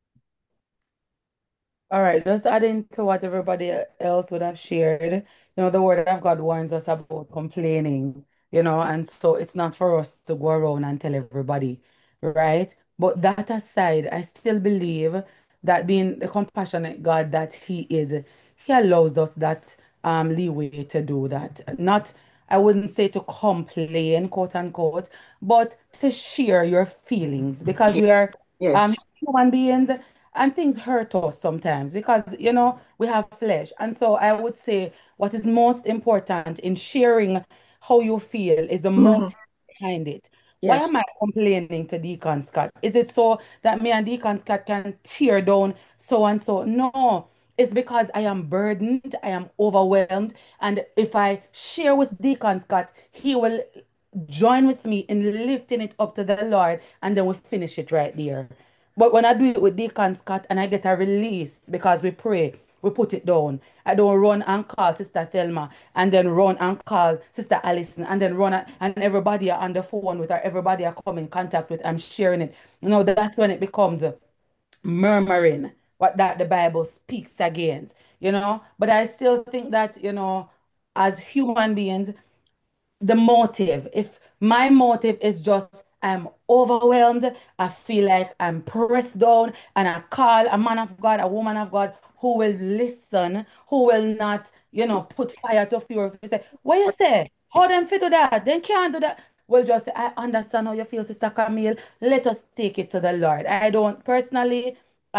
All right, just adding to what everybody else would have shared, the word of God warns us about complaining, and so it's not for us to go around and tell everybody, right? But that aside, I still believe that being the compassionate God that He is, He allows us that leeway to do that. Not, I wouldn't say to complain, quote unquote, but to share your feelings, because we are Yes. human beings. And things hurt us sometimes because, we have flesh. And so I would say what is most important in sharing how you feel is the motive behind it. Why Yes. am I complaining to Deacon Scott? Is it so that me and Deacon Scott can tear down so and so? No, it's because I am burdened, I am overwhelmed. And if I share with Deacon Scott, he will join with me in lifting it up to the Lord, and then we finish it right there. But when I do it with Deacon Scott and I get a release because we pray, we put it down. I don't run and call Sister Thelma and then run and call Sister Allison and then and everybody are on the phone with her, everybody I come in contact with, I'm sharing it. That's when it becomes murmuring, what that the Bible speaks against, But I still think that, as human beings, the motive. If my motive is just I'm overwhelmed, I feel like I'm pressed down, and I call a man of God, a woman of God who will listen, who will not, put fire to fuel. You say, what you say? How them fit do that? They can't do that. Well, just say, I understand how you feel, Sister Camille. Let us take it to the Lord. I don't personally,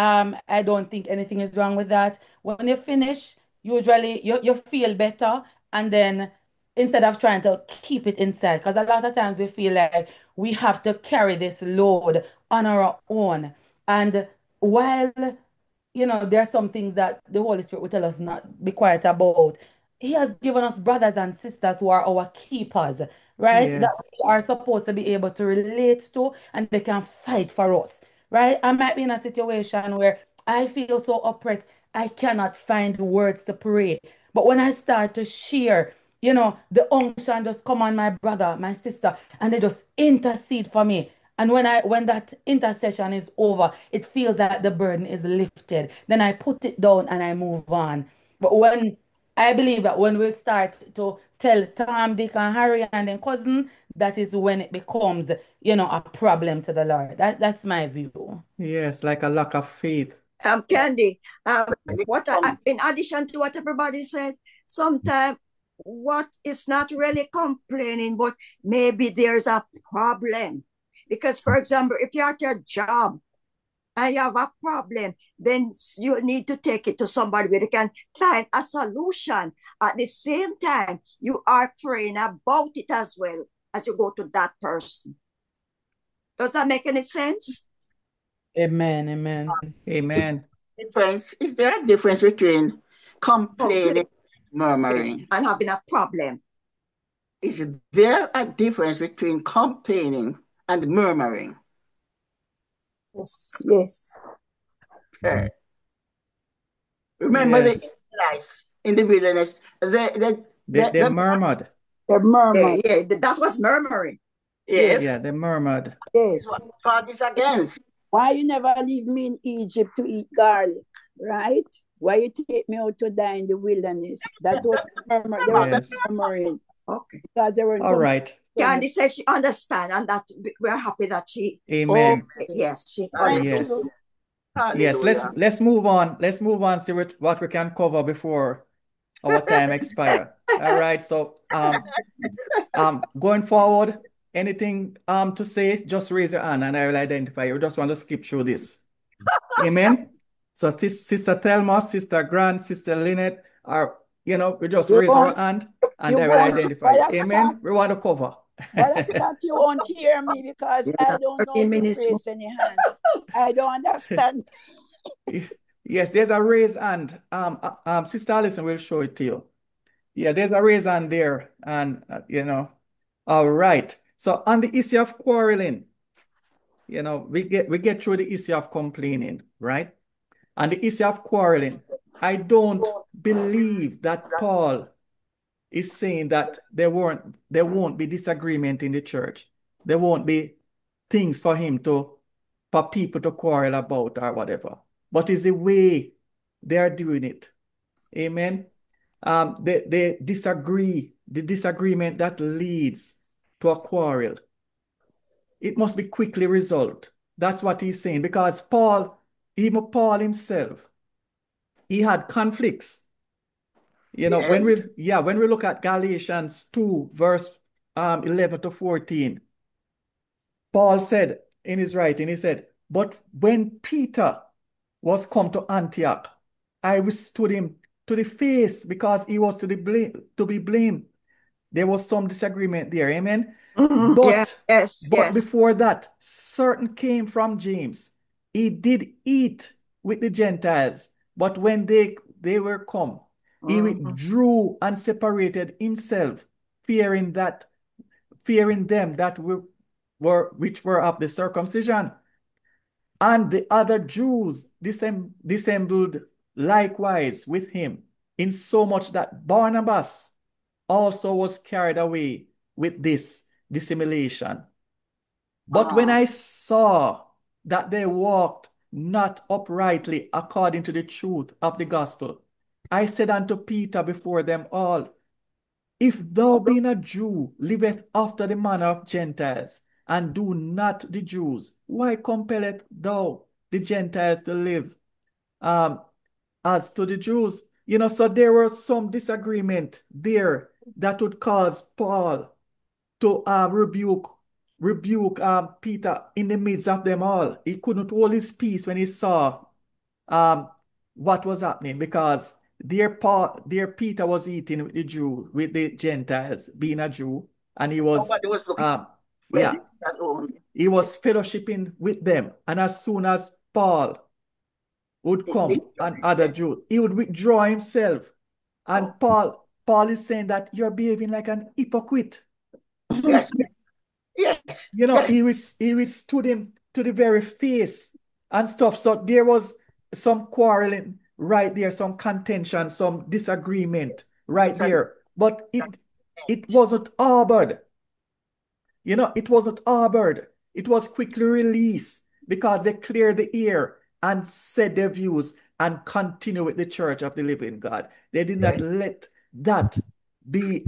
I don't think anything is wrong with that. When you finish, usually you feel better, and then instead of trying to keep it inside, because a lot of times we feel like we have to carry this load on our own. And while, there are some things that the Holy Spirit will tell us not be quiet about, He has given us brothers and sisters who are our keepers, right? That Yes. we are supposed to be able to relate to, and they can fight for us, right? I might be in a situation where I feel so oppressed, I cannot find words to pray. But when I start to share, the unction just come on my brother, my sister, and they just intercede for me. And when that intercession is over, it feels like the burden is lifted. Then I put it down and I move on. But when I believe that when we start to tell Tom, Dick, and Harry and then cousin, that is when it becomes, a problem to the Lord. That's my view. Yes, like a lack of faith. Candy, in addition to what everybody said, sometimes what is not really complaining, but maybe there's a problem. Because, for example, if you're at your job and you have a problem, then you need to take it to somebody where you can find a solution. At the same time, you are praying about it as well as you go to that person. Does that make any sense? Amen, amen. Amen. Is there a difference between complaining and murmuring? And having a problem. Is there a difference between complaining and murmuring? Yes, yes. Okay. Remember Yes. the Israelites in the wilderness, They murmured. They murmured. Yeah, that was murmuring. Yes. Yeah, they murmured. Yes. What God is against. Why you never leave me in Egypt to eat garlic, right? Why you take me out to die in the wilderness? That was Yes. murmuring. Okay. Because they were All right. Candy said she understand, and that we're happy that she. Amen. Okay. Yes, she. Yes. Yes. Let's move on. Let's move on. See what we can cover before our time expire. All right. So going forward, anything to say, just raise your hand and I will identify you. We just want to skip through this. Amen. So Sister Thelma, Sister Grant, Sister Lynette are, we just raise our hand and I will identify you. Amen. We want to cover. But Scott, you won't hear me because I don't know to raise any hand. I don't understand. Yes, there's a raised hand. Sister Alison will show it to you. Yeah, there's a raised hand there, and all right. So on the issue of quarreling, we get through the issue of complaining, right? And the issue of quarreling, I don't believe that Paul is saying that there won't be disagreement in the church. There won't be things for people to quarrel about or whatever. But it's the way they are doing it. Amen. They disagree. The disagreement that leads to a quarrel, it must be quickly resolved. That's what he's saying, because even Paul himself, he had conflicts. When we look at Galatians 2, verse 11 to 14, Paul said in his writing, he said, "But when Peter was come to Antioch, I withstood him to the face because he was to be blamed." There was some disagreement there, amen? But before that, certain came from James. He did eat with the Gentiles, but when they were come, he withdrew and separated himself, fearing them that which were of the circumcision. And the other Jews dissembled likewise with him, insomuch that Barnabas also was carried away with this dissimulation. But when I saw that they walked not uprightly according to the truth of the gospel, I said unto Peter before them all, "If thou being a Jew liveth after the manner of Gentiles, and do not the Jews, why compelleth thou the Gentiles to live as to the Jews?" So there was some disagreement there that would cause Paul to rebuke Peter in the midst of them all. He couldn't hold his peace when he saw what was happening, because dear Peter was eating with the Jews, with the Gentiles, being a Jew, and he was he was fellowshipping with them. And as soon as Paul would come and other Jews, he would withdraw himself. And Paul is saying that you're behaving like an hypocrite. Yes. Yes. He withstood him to the very face and stuff. So there was some quarreling right there, some contention, some disagreement right there. But it wasn't harbored. It wasn't harbored. It was quickly released because they cleared the air and said their views and continue with the church of the living God. They did not let that be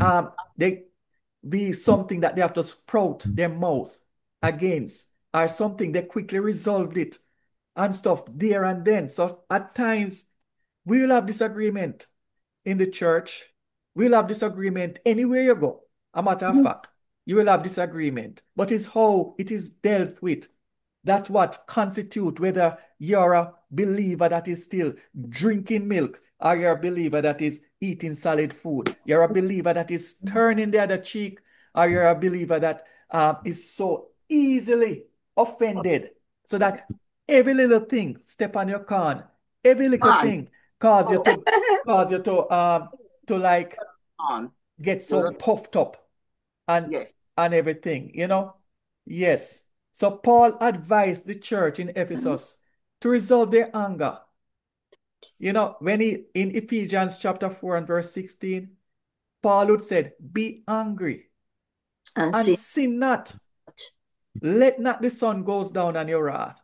something that they have to sprout their mouth against, or something. They quickly resolved it and stuff there and then. So at times we will have disagreement in the church. We'll have disagreement anywhere you go. A matter of fact, you will have disagreement, but it's how it is dealt with. That's what constitute whether you're a believer that is still drinking milk, or you're a believer that is eating solid food. You're a believer that is turning the other cheek, or you're a believer that is so easily offended, so that every little thing step on your corn, every little thing cause you to like get so puffed up and everything, Yes. So Paul advised the church in Ephesus to resolve their anger. When in Ephesians chapter 4 and verse 16, Paul would said, "Be angry and sin not. Let not the sun goes down on your wrath."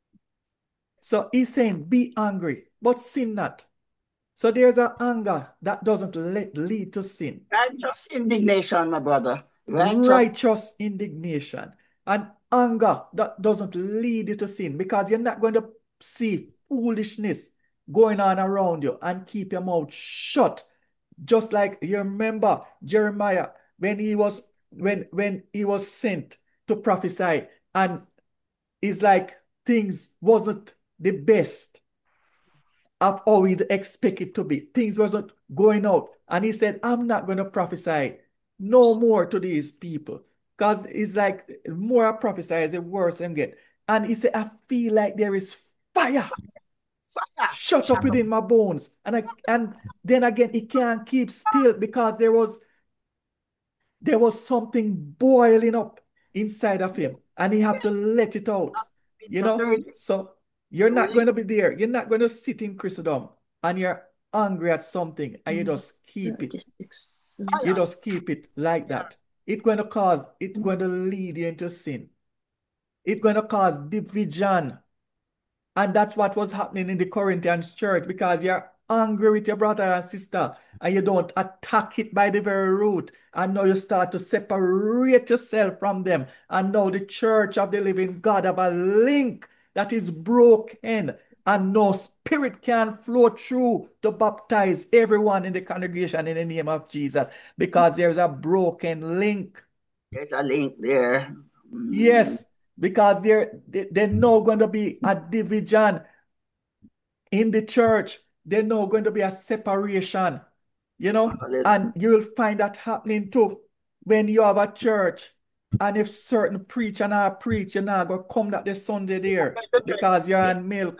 So he's saying, be angry, but sin not. So there's an anger that doesn't lead to sin. Righteous indignation, my brother. Righteous indignation. And anger that doesn't lead you to sin, because you're not going to see foolishness going on around you and keep your mouth shut. Just like you remember Jeremiah when he was sent to prophesy, and it's like things wasn't the best of how he'd expect it to be. Things wasn't going out. And he said, "I'm not going to prophesy no more to these people." Because it's like more I prophesy, the worse them get. And he said, I feel like there is fire shut up within my bones. And then again, he can't keep still because there was something boiling up inside of him, and he have to let it out. So you're not going to be there. You're not going to sit in Christendom and you're angry at something and you just keep it. You just keep it like that. It's going to lead you into sin. It's going to cause division. And that's what was happening in the Corinthians church, because you're angry with your brother and sister and you don't attack it by the very root. And now you start to separate yourself from them. And now the church of the living God have a link that is broken, and no spirit can flow through to baptize everyone in the congregation in the name of Jesus, because there's a broken link. There's a link there. Yes, because there's now going to be a division in the church. There's now going to be a separation, and you'll find that happening too when you have a church. And if certain preacher not preach, you're not going to come that the Sunday there because you're on milk.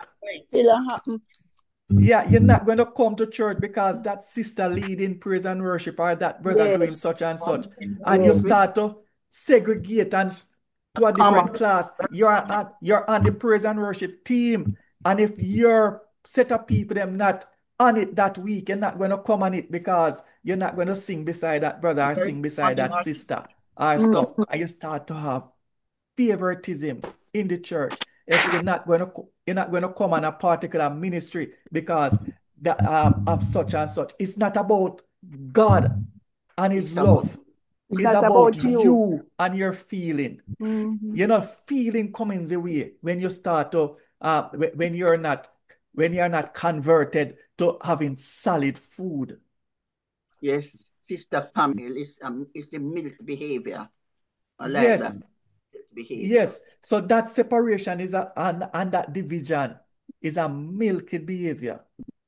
Yeah, you're not going to come to church because that sister leading praise and worship, or that brother doing such and such. And you start to segregate and to a different class. You're on the praise and worship team. And if your set of people them not on it that week, you're not going to come on it because you're not going to sing beside that brother or sing beside that sister or stuff. And you start to have favoritism in the church. If you're not going to come on a particular ministry because of such and such. It's not about God and his love. It's about you and your feeling. Feeling comes away when you start to when you're not converted to having solid food. Yes, Sister Pamela, is the milk behavior. I like Yes. that behavior. Yes. So that separation is and that division is a milky behavior.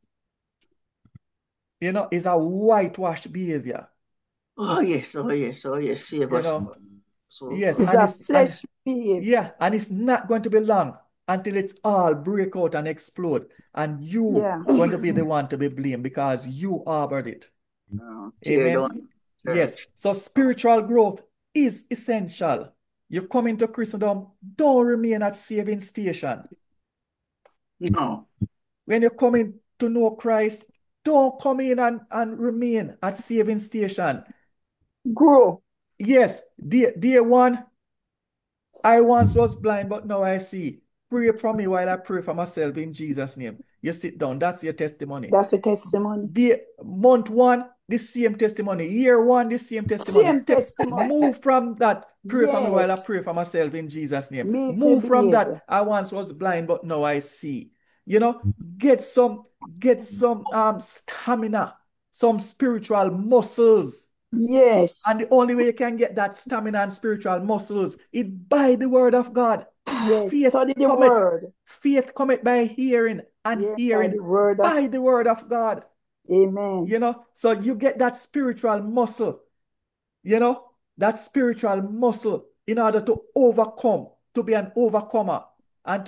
Is a whitewashed behavior. Oh yes. Save us. Yes. It's a flesh behavior. Yeah, and it's not going to be long until it's all break out and explode. And you going to be the one to be blamed because you harbored it. Amen. Yes. So spiritual growth is essential. You come into Christendom, don't remain at saving station. No. When you come in to know Christ, don't come in and remain at saving station. Grow. Yes. Day one, I once was blind, but now I see. Pray for me while I pray for myself in Jesus' name. You sit down. That's your testimony. That's a testimony. Month one, the same testimony. Year one, the same testimony. Move from that. Pray for me while I pray for myself in Jesus' name. Move from that. I once was blind, but now I see. Get some stamina, some spiritual muscles. Yes. And the only way you can get that stamina and spiritual muscles is by the word of God. Yes, study the word. Faith cometh by hearing, and hearing by the word of God. Amen. So you get that spiritual muscle, that spiritual muscle in order to overcome, to be an overcomer, and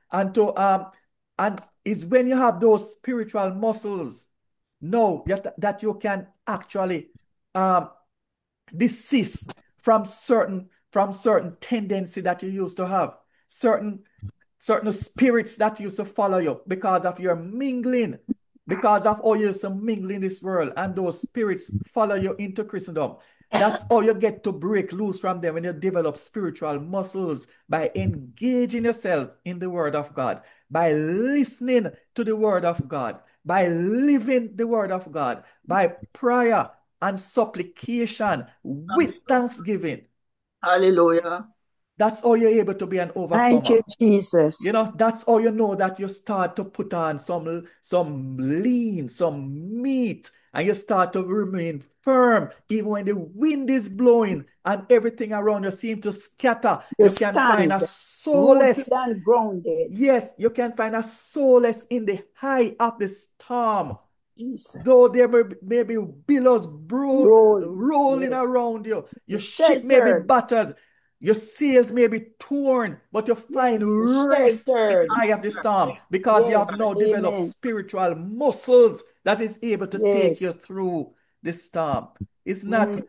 is when you have those spiritual muscles, that you can actually desist from certain tendency that you used to have, certain spirits that used to follow you because of your mingling, because of how you used to mingle in this world, and those spirits follow you into Christendom. That's how you get to break loose from them, when you develop spiritual muscles by engaging yourself in the word of God, by listening to the word of God, by living the word of God, by prayer and supplication with thanksgiving. Hallelujah. That's how you're able to be an overcomer. Thank you, Jesus. That's how you know that you start to put on some lean, some meat, and you start to remain firm even when the wind is blowing and everything around you seems to scatter. You can find a solace. Rooted and grounded. Yes, you can find a solace in the high of the storm. Jesus. Though there may be billows rolling around you, your ship may be battered, Your sails may be torn, but you find rest in the eye of the storm because you have now developed spiritual muscles that is able to take you through the storm. It's not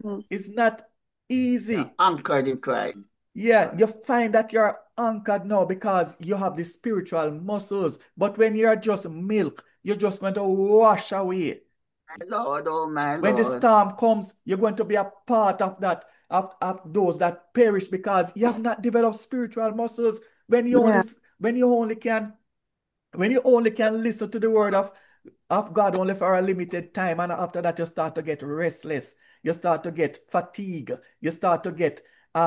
easy. You're anchored in Christ. Yeah, you find that you're anchored now because you have the spiritual muscles. But when you're just milk, you're just going to wash away. Lord, oh my Lord. When the storm comes, you're going to be a part of that, of those that perish because you have not developed spiritual muscles. When you only can listen to the word of God only for a limited time, and after that you start to get restless, you start to get fatigue, you start to get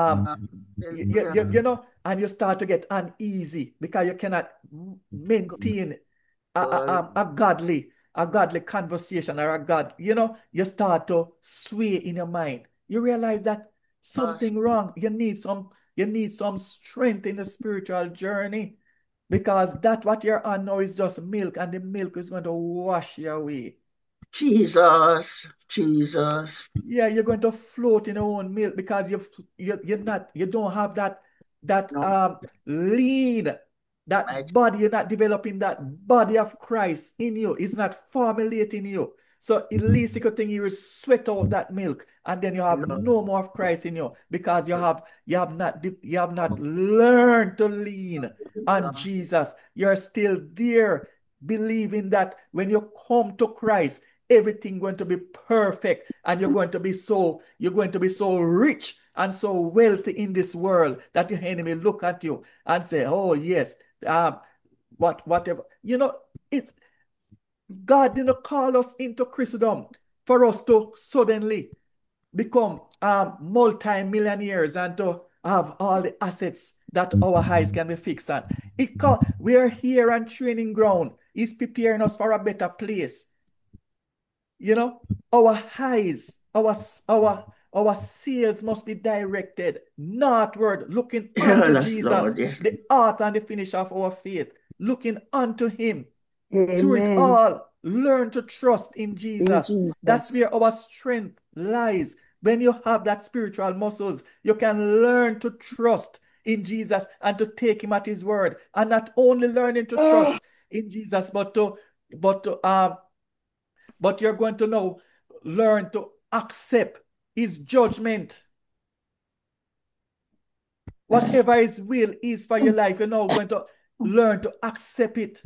you know, and you start to get uneasy because you cannot maintain a godly conversation or you start to sway in your mind. You realize that something wrong. You need some strength in the spiritual journey because that what you're on now is just milk, and the milk is going to wash you away. Jesus. Yeah, you're going to float in your own milk because you don't have that lean, that body. You're not developing that body of Christ in you. It's not formulating you. So at least you think you will sweat out that milk, and then you have no more of Christ in you because you have not learned to lean on Jesus. You're still there, believing that when you come to Christ, everything going to be perfect, and you're going to be so rich and so wealthy in this world that the enemy look at you and say, oh yes, whatever. It's God didn't call us into Christendom for us to suddenly become multi-millionaires and to have all the assets that our eyes can be fixed on. We are here on training ground. He's preparing us for a better place. Our eyes, our sails must be directed northward, looking unto Jesus, Lord, yes. the author and the finisher of our faith, looking unto him. Amen. Through it all, learn to trust in Jesus. That's where our strength lies. When you have that spiritual muscles, you can learn to trust in Jesus and to take him at his word. And not only learning to trust in Jesus, but you're going to now learn to accept his judgment. Whatever his will is for your life, you're now going to learn to accept it.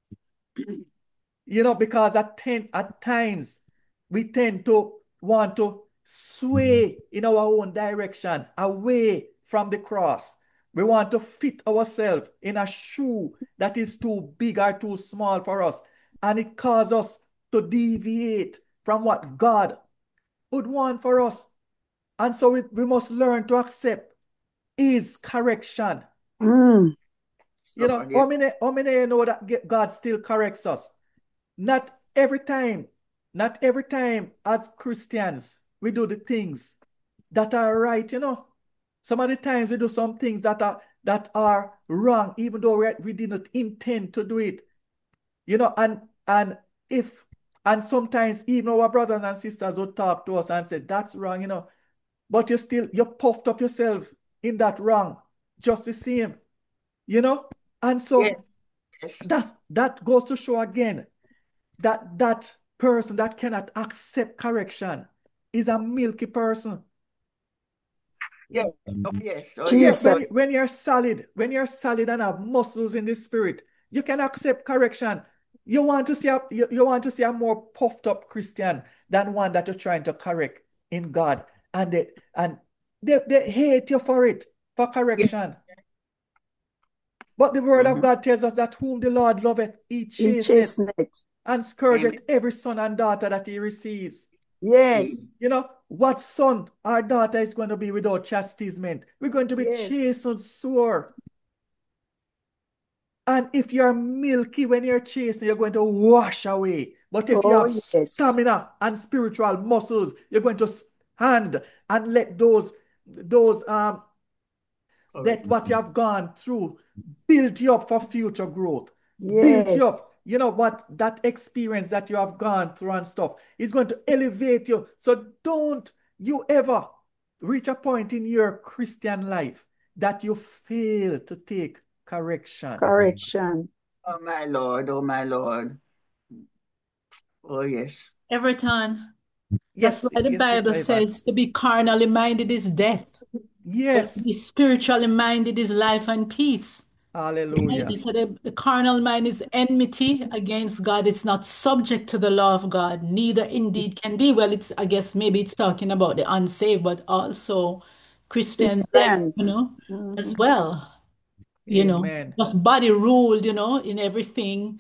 Because at times we tend to want to sway in our own direction away from the cross. We want to fit ourselves in a shoe that is too big or too small for us, and it causes us to deviate from what God would want for us. And so we must learn to accept his correction. How many know that God still corrects us? Not every time as Christians we do the things that are right. Some of the times we do some things that are wrong, even though we didn't intend to do it. And sometimes even our brothers and sisters will talk to us and say, that's wrong, but you puffed up yourself in that wrong just the same, and so that goes to show again that person that cannot accept correction is a milky person. Yeah. Oh, yes. Oh, yes. When you're solid and have muscles in the spirit, you can accept correction. You want to see a more puffed up Christian than one that you're trying to correct in God, and they hate you for correction. But the word of God tells us that whom the Lord loveth, he chasteneth and scourgeth every son and daughter that he receives. Yes. What son or daughter is going to be without chastisement? We're going to be chastened sore. And if you're milky when you're chastened, you're going to wash away. But if you have stamina and spiritual muscles, you're going to stand and let that what you have gone through build you up for future growth. Build you up. What that experience that you have gone through and stuff is going to elevate you. So don't you ever reach a point in your Christian life that you fail to take correction. Correction. Oh, my Lord. Oh, my Lord. Oh, yes. Everton. Yes, That's why the yes, Bible Sister Yvonne. says to be carnally minded is death. But to Yes. be spiritually minded is life and peace. Right? Hallelujah. He said the carnal mind is enmity against God. It's not subject to the law of God. Neither indeed can be. Well, it's, I guess maybe it's talking about the unsaved, but also Christians, like, Christians. as well. Amen. Just body ruled, in everything,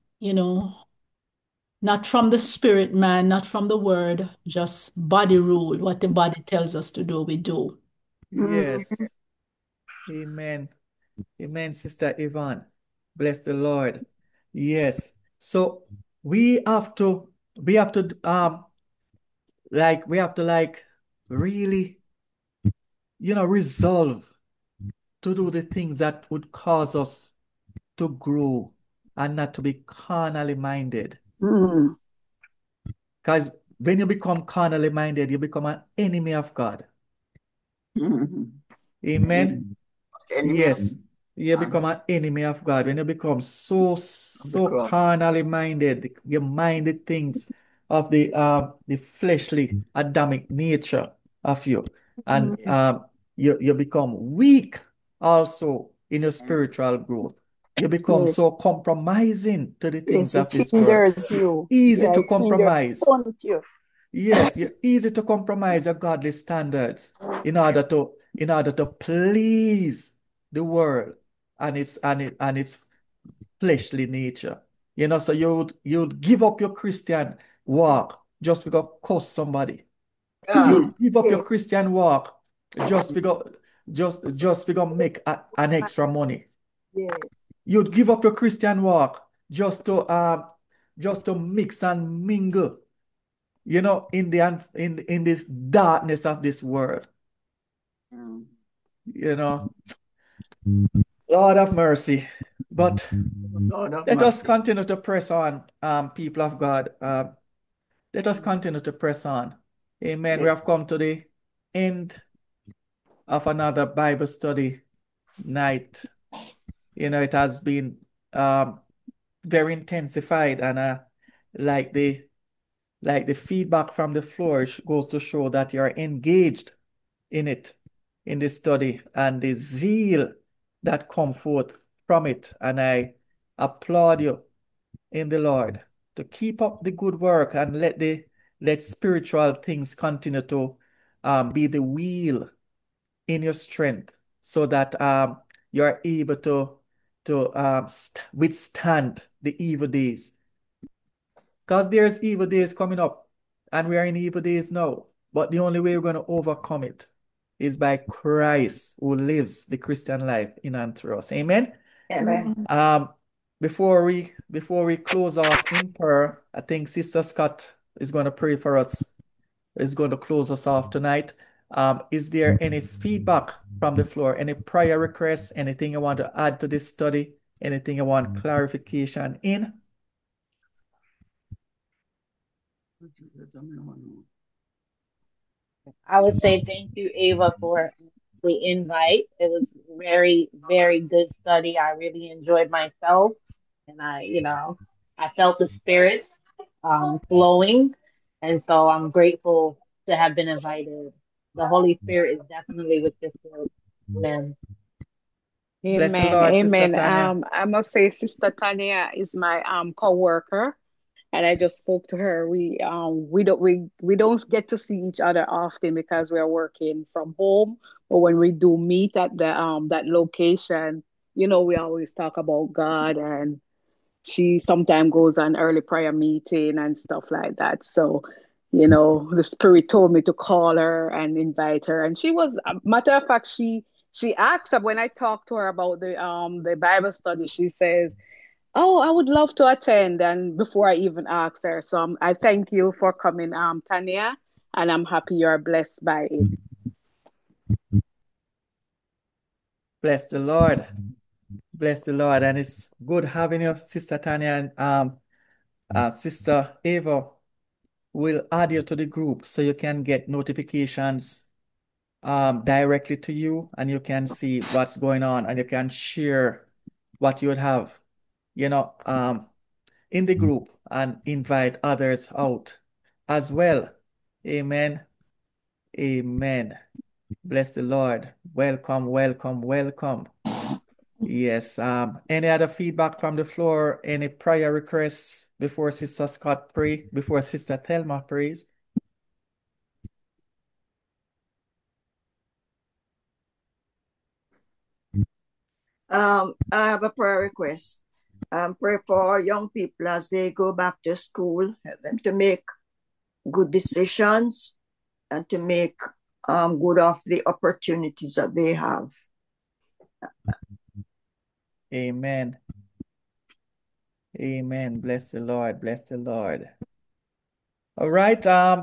not from the spirit, man, not from the word, just body rule. What the body tells us to do, we do. Yes. Amen. Amen, Sister Yvonne. Bless the Lord. Yes. So we have to really, resolve to do the things that would cause us to grow and not to be carnally minded. Because when you become carnally minded, you become an enemy of God. Amen. Yes. You become an enemy of God. When you become so carnally minded, you mind the things of the fleshly Adamic nature of you. And you become weak also in your spiritual growth. You become so compromising to the things of this world. You. Easy to compromise. You. Yes, you're easy to compromise your godly standards in order to please the world and its fleshly nature. So you'd give up your Christian walk just because cuss somebody. You give up your Christian walk just because make an extra money. You'd give up your Christian walk just to mix and mingle, in this darkness of this world. Lord of mercy. But let us continue to press on, people of God. Let us continue to press on. Amen. We have come to the end of another Bible study night. It has been very intensified, and like the feedback from the floor goes to show that you're engaged in it, in this study, and the zeal that come forth from it. And I applaud you in the Lord to keep up the good work and let spiritual things continue to be the wheel in your strength, so that you're able to withstand the evil days. Because there's evil days coming up, and we are in evil days now. But the only way we're going to overcome it is by Christ, who lives the Christian life in and through us. Amen. Amen. Before we close off in prayer, I think Sister Scott is going to pray for us. Is going to close us off tonight. Is there any feedback from the floor? Any prayer requests? Anything you want to add to this study? Anything you want clarification in? I would say thank you, Ava, for the invite. It was very, very good study. I really enjoyed myself, and I felt the spirits flowing, and so I'm grateful to have been invited. The Holy Spirit is definitely with this group. Amen. Bless the Amen. Lord, Sister Amen. Tanya. I must say, Sister Tanya is my co-worker, and I just spoke to her. We don't get to see each other often because we are working from home. But when we do meet at the that location, we always talk about God, and she sometimes goes on early prayer meeting and stuff like that. So, the Spirit told me to call her and invite her. And she was, matter of fact, she asked when I talked to her about the Bible study, she says, "Oh, I would love to attend." And before I even asked her, so I thank you for coming, Tanya, and I'm happy you're blessed by it. Bless the Lord. Bless the Lord. And it's good having you, Sister Tanya, and Sister Ava will add you to the group so you can get notifications directly to you, and you can see what's going on, and you can share what you would have, in the group, and invite others out as well. Amen. Amen. Bless the Lord. Welcome, welcome, welcome. Yes. Any other feedback from the floor? Any prayer requests before Sister Scott pray? Before Sister Thelma prays? I have a prayer request. Pray for our young people as they go back to school, help them to make good decisions and to make good of the opportunities that they have. Amen. Amen. Bless the Lord. Bless the Lord. All right.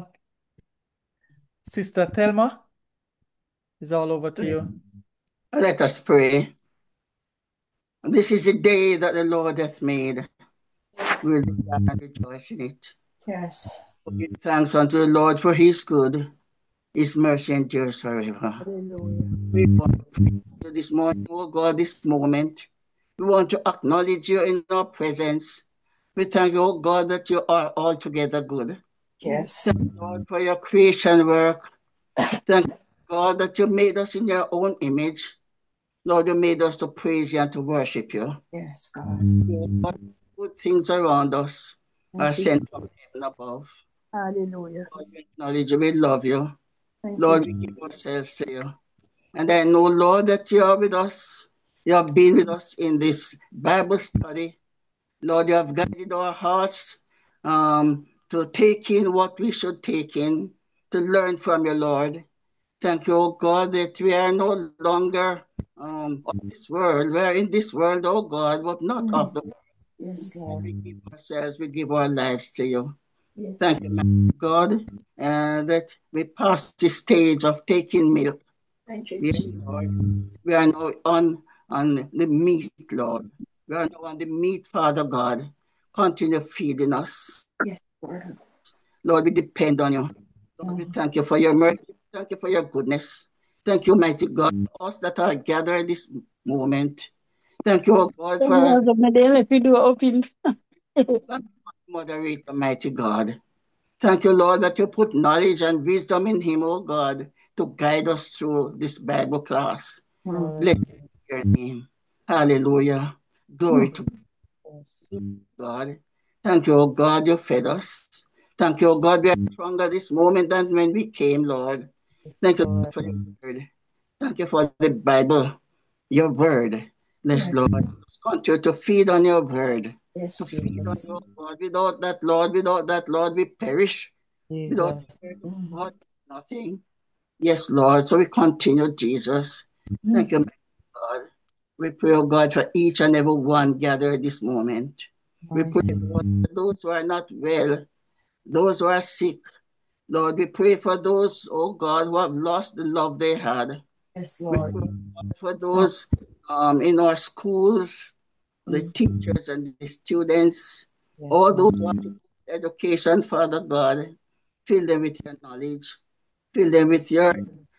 Sister Thelma, it's all over to you. Let us pray. This is the day that the Lord hath made. We'll rejoice in it. Yes. Give thanks unto the Lord for his good. His mercy endures forever. Hallelujah. We want to pray to this morning, oh God, this moment. We want to acknowledge you in our presence. We thank you, oh God, that you are altogether good. Yes. Thank you, Lord, for your creation work. Thank you, God, that you made us in your own image. Lord, you made us to praise you and to worship you. Yes, God. Lord, good things around us are sent from heaven above. Hallelujah. Lord, we acknowledge you, we love you. Thank Lord, you. we give ourselves to you. And I know, Lord, that you are with us. You have been with us in this Bible study. Lord, you have guided our hearts to take in what we should take in, to learn from you, Lord. Thank you, oh God, that we are no longer of this world. We are in this world, oh God, but not of the world. Yes, Lord. We give ourselves, we give our lives to you. Yes. Thank you, God, that we passed the stage of taking milk. Thank you, Yes, Jesus. Lord. We are now on the meat, Lord. We are now on the meat, Father God. Continue feeding us. Yes, Lord. Lord, we depend on you. Lord, we thank you for your mercy. Thank you for your goodness. Thank you, mighty God, for us that are gathered this moment. Thank you, oh God, for moderator, mighty God. Thank you, Lord, that you put knowledge and wisdom in him, oh God, to guide us through this Bible class. Bless your name. Hallelujah. Glory to God. Thank you, oh God, you fed us. Thank you, oh God, we are stronger this moment than when we came, Lord. Thank you Lord, for your word. Thank you for the Bible, your word. Yes, Lord. Continue to feed on your word. Yes, to feed on your word. Without that, Lord, we perish. Without God, nothing. Yes, Lord. So we continue, Jesus. Thank you, God. We pray, oh God, for each and every one gathered this moment. We pray for those who are not well, those who are sick. Lord, we pray for those, oh God, who have lost the love they had. Yes, Lord. We Lord. pray for those in our schools, the teachers and the students, all those who have education, Father God. Fill them with your knowledge. Fill them with your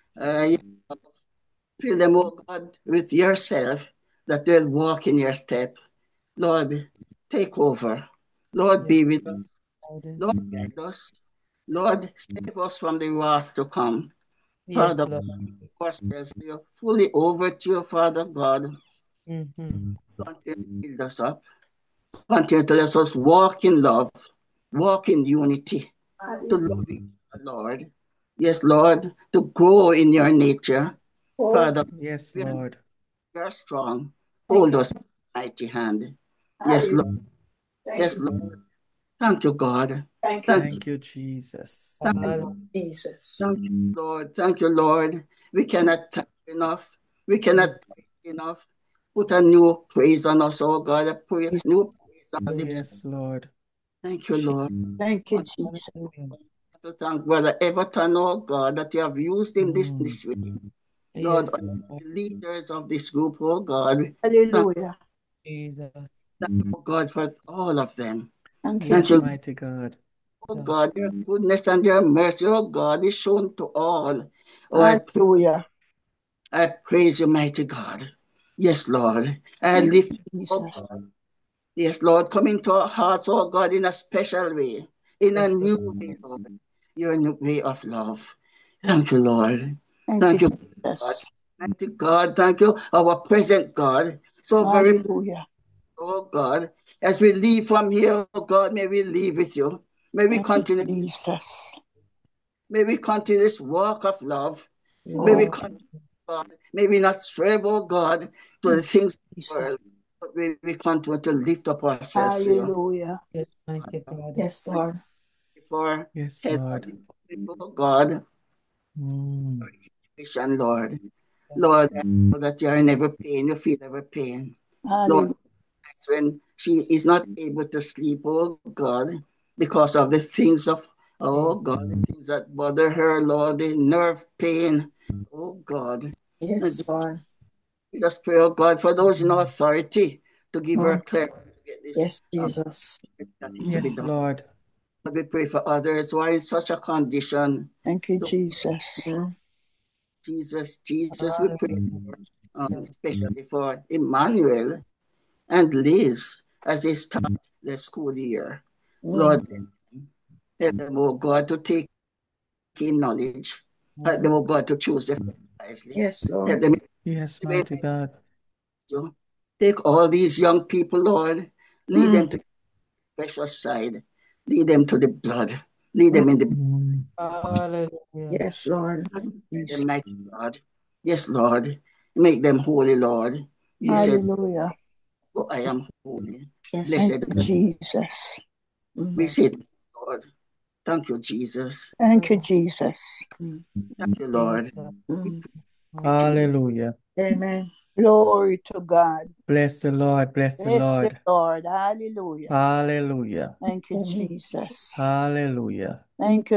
fill them, oh God, with yourself, that they'll walk in your step. Lord, take over. Lord, be with us. Lord, guide us. Lord, save us from the wrath to come. Father, ourselves, we are fully over to you, Father God. Continue to build us up. Continue to let us walk in love, walk in unity, to love each other, Lord. Yes, Lord, to grow in your nature. Father, yes, Lord. We are strong. Hold us with a mighty hand. Yes, Lord. Yes, Lord. Thank you, God. Thank you, Jesus. Thank you, Jesus. Thank you, Lord. Thank you, Lord. We cannot thank you enough. We cannot praise enough. Put a new praise on us, oh God. A new praise on our lips. Yes, Lord. Thank you, Lord. Thank you, Jesus. To thank Brother Everton, oh God, that you have used him this week. Lord, the leaders of this group, oh God. Hallelujah. Jesus. Thank you, oh God, for all of them. Thank you, Yes, Jesus. mighty God. Oh God, your goodness and your mercy, oh God, is shown to all. Oh, Hallelujah. I praise you, mighty God. Yes, Lord. I Thank lift you, you up. Jesus. Yes, Lord, come into our hearts, oh God, in a special way, in a Yes, new Lord. way, Lord. Your new way of love. Thank you, Lord. Thank Thank you, you, God. Jesus. Mighty God, thank you, our present God. So very, Hallelujah. oh God, as we leave from here, oh God, may we leave with you. May we Thank you, continue. Jesus. May we continue this walk of love. May we Oh, continue, God. May we not strive, oh God, to the thank things of the Jesus. world, but may we continue to lift up ourselves to you. Hallelujah. Yes, mighty God. Yes, Lord. For Yes, help, Lord. oh God, Mm. salvation, Lord. Lord, I know that you are in every pain, you feel every pain. Lord, Hallelujah. that's when she is not able to sleep, oh God, because of the things of, oh God, the things that bother her, Lord, the nerve pain, oh God. Yes, And Lord. we just pray, oh God, for those in authority to give her Mm. clarity to get this Yes, Jesus. that needs to be Yes, done. Lord. But we pray for others who are in such a condition. Thank you, Jesus. Mm. Jesus, we pray especially for Emmanuel and Liz as they start their school year. Lord, help them, oh God, to take in knowledge. Help them, oh God, to choose them wisely. Yes, Help Lord. them Yes, mighty God. to take all these young people, Lord, lead them to the precious side, lead them to the blood, lead them in the Mm. Hallelujah. Yes, Lord. them, mighty God. Yes, Lord. Make them holy, Lord. You said, Hallelujah. oh, I am holy. Yes. Thank Blessed you, Jesus. we say, Lord. Thank you, Jesus. Thank you, Jesus. Thank you, Lord. Mm. Hallelujah. Amen. Glory to God. Bless the Lord. Bless the Bless the Lord. Lord. Hallelujah. Hallelujah. Thank you, Amen. Jesus. Hallelujah. Thank you.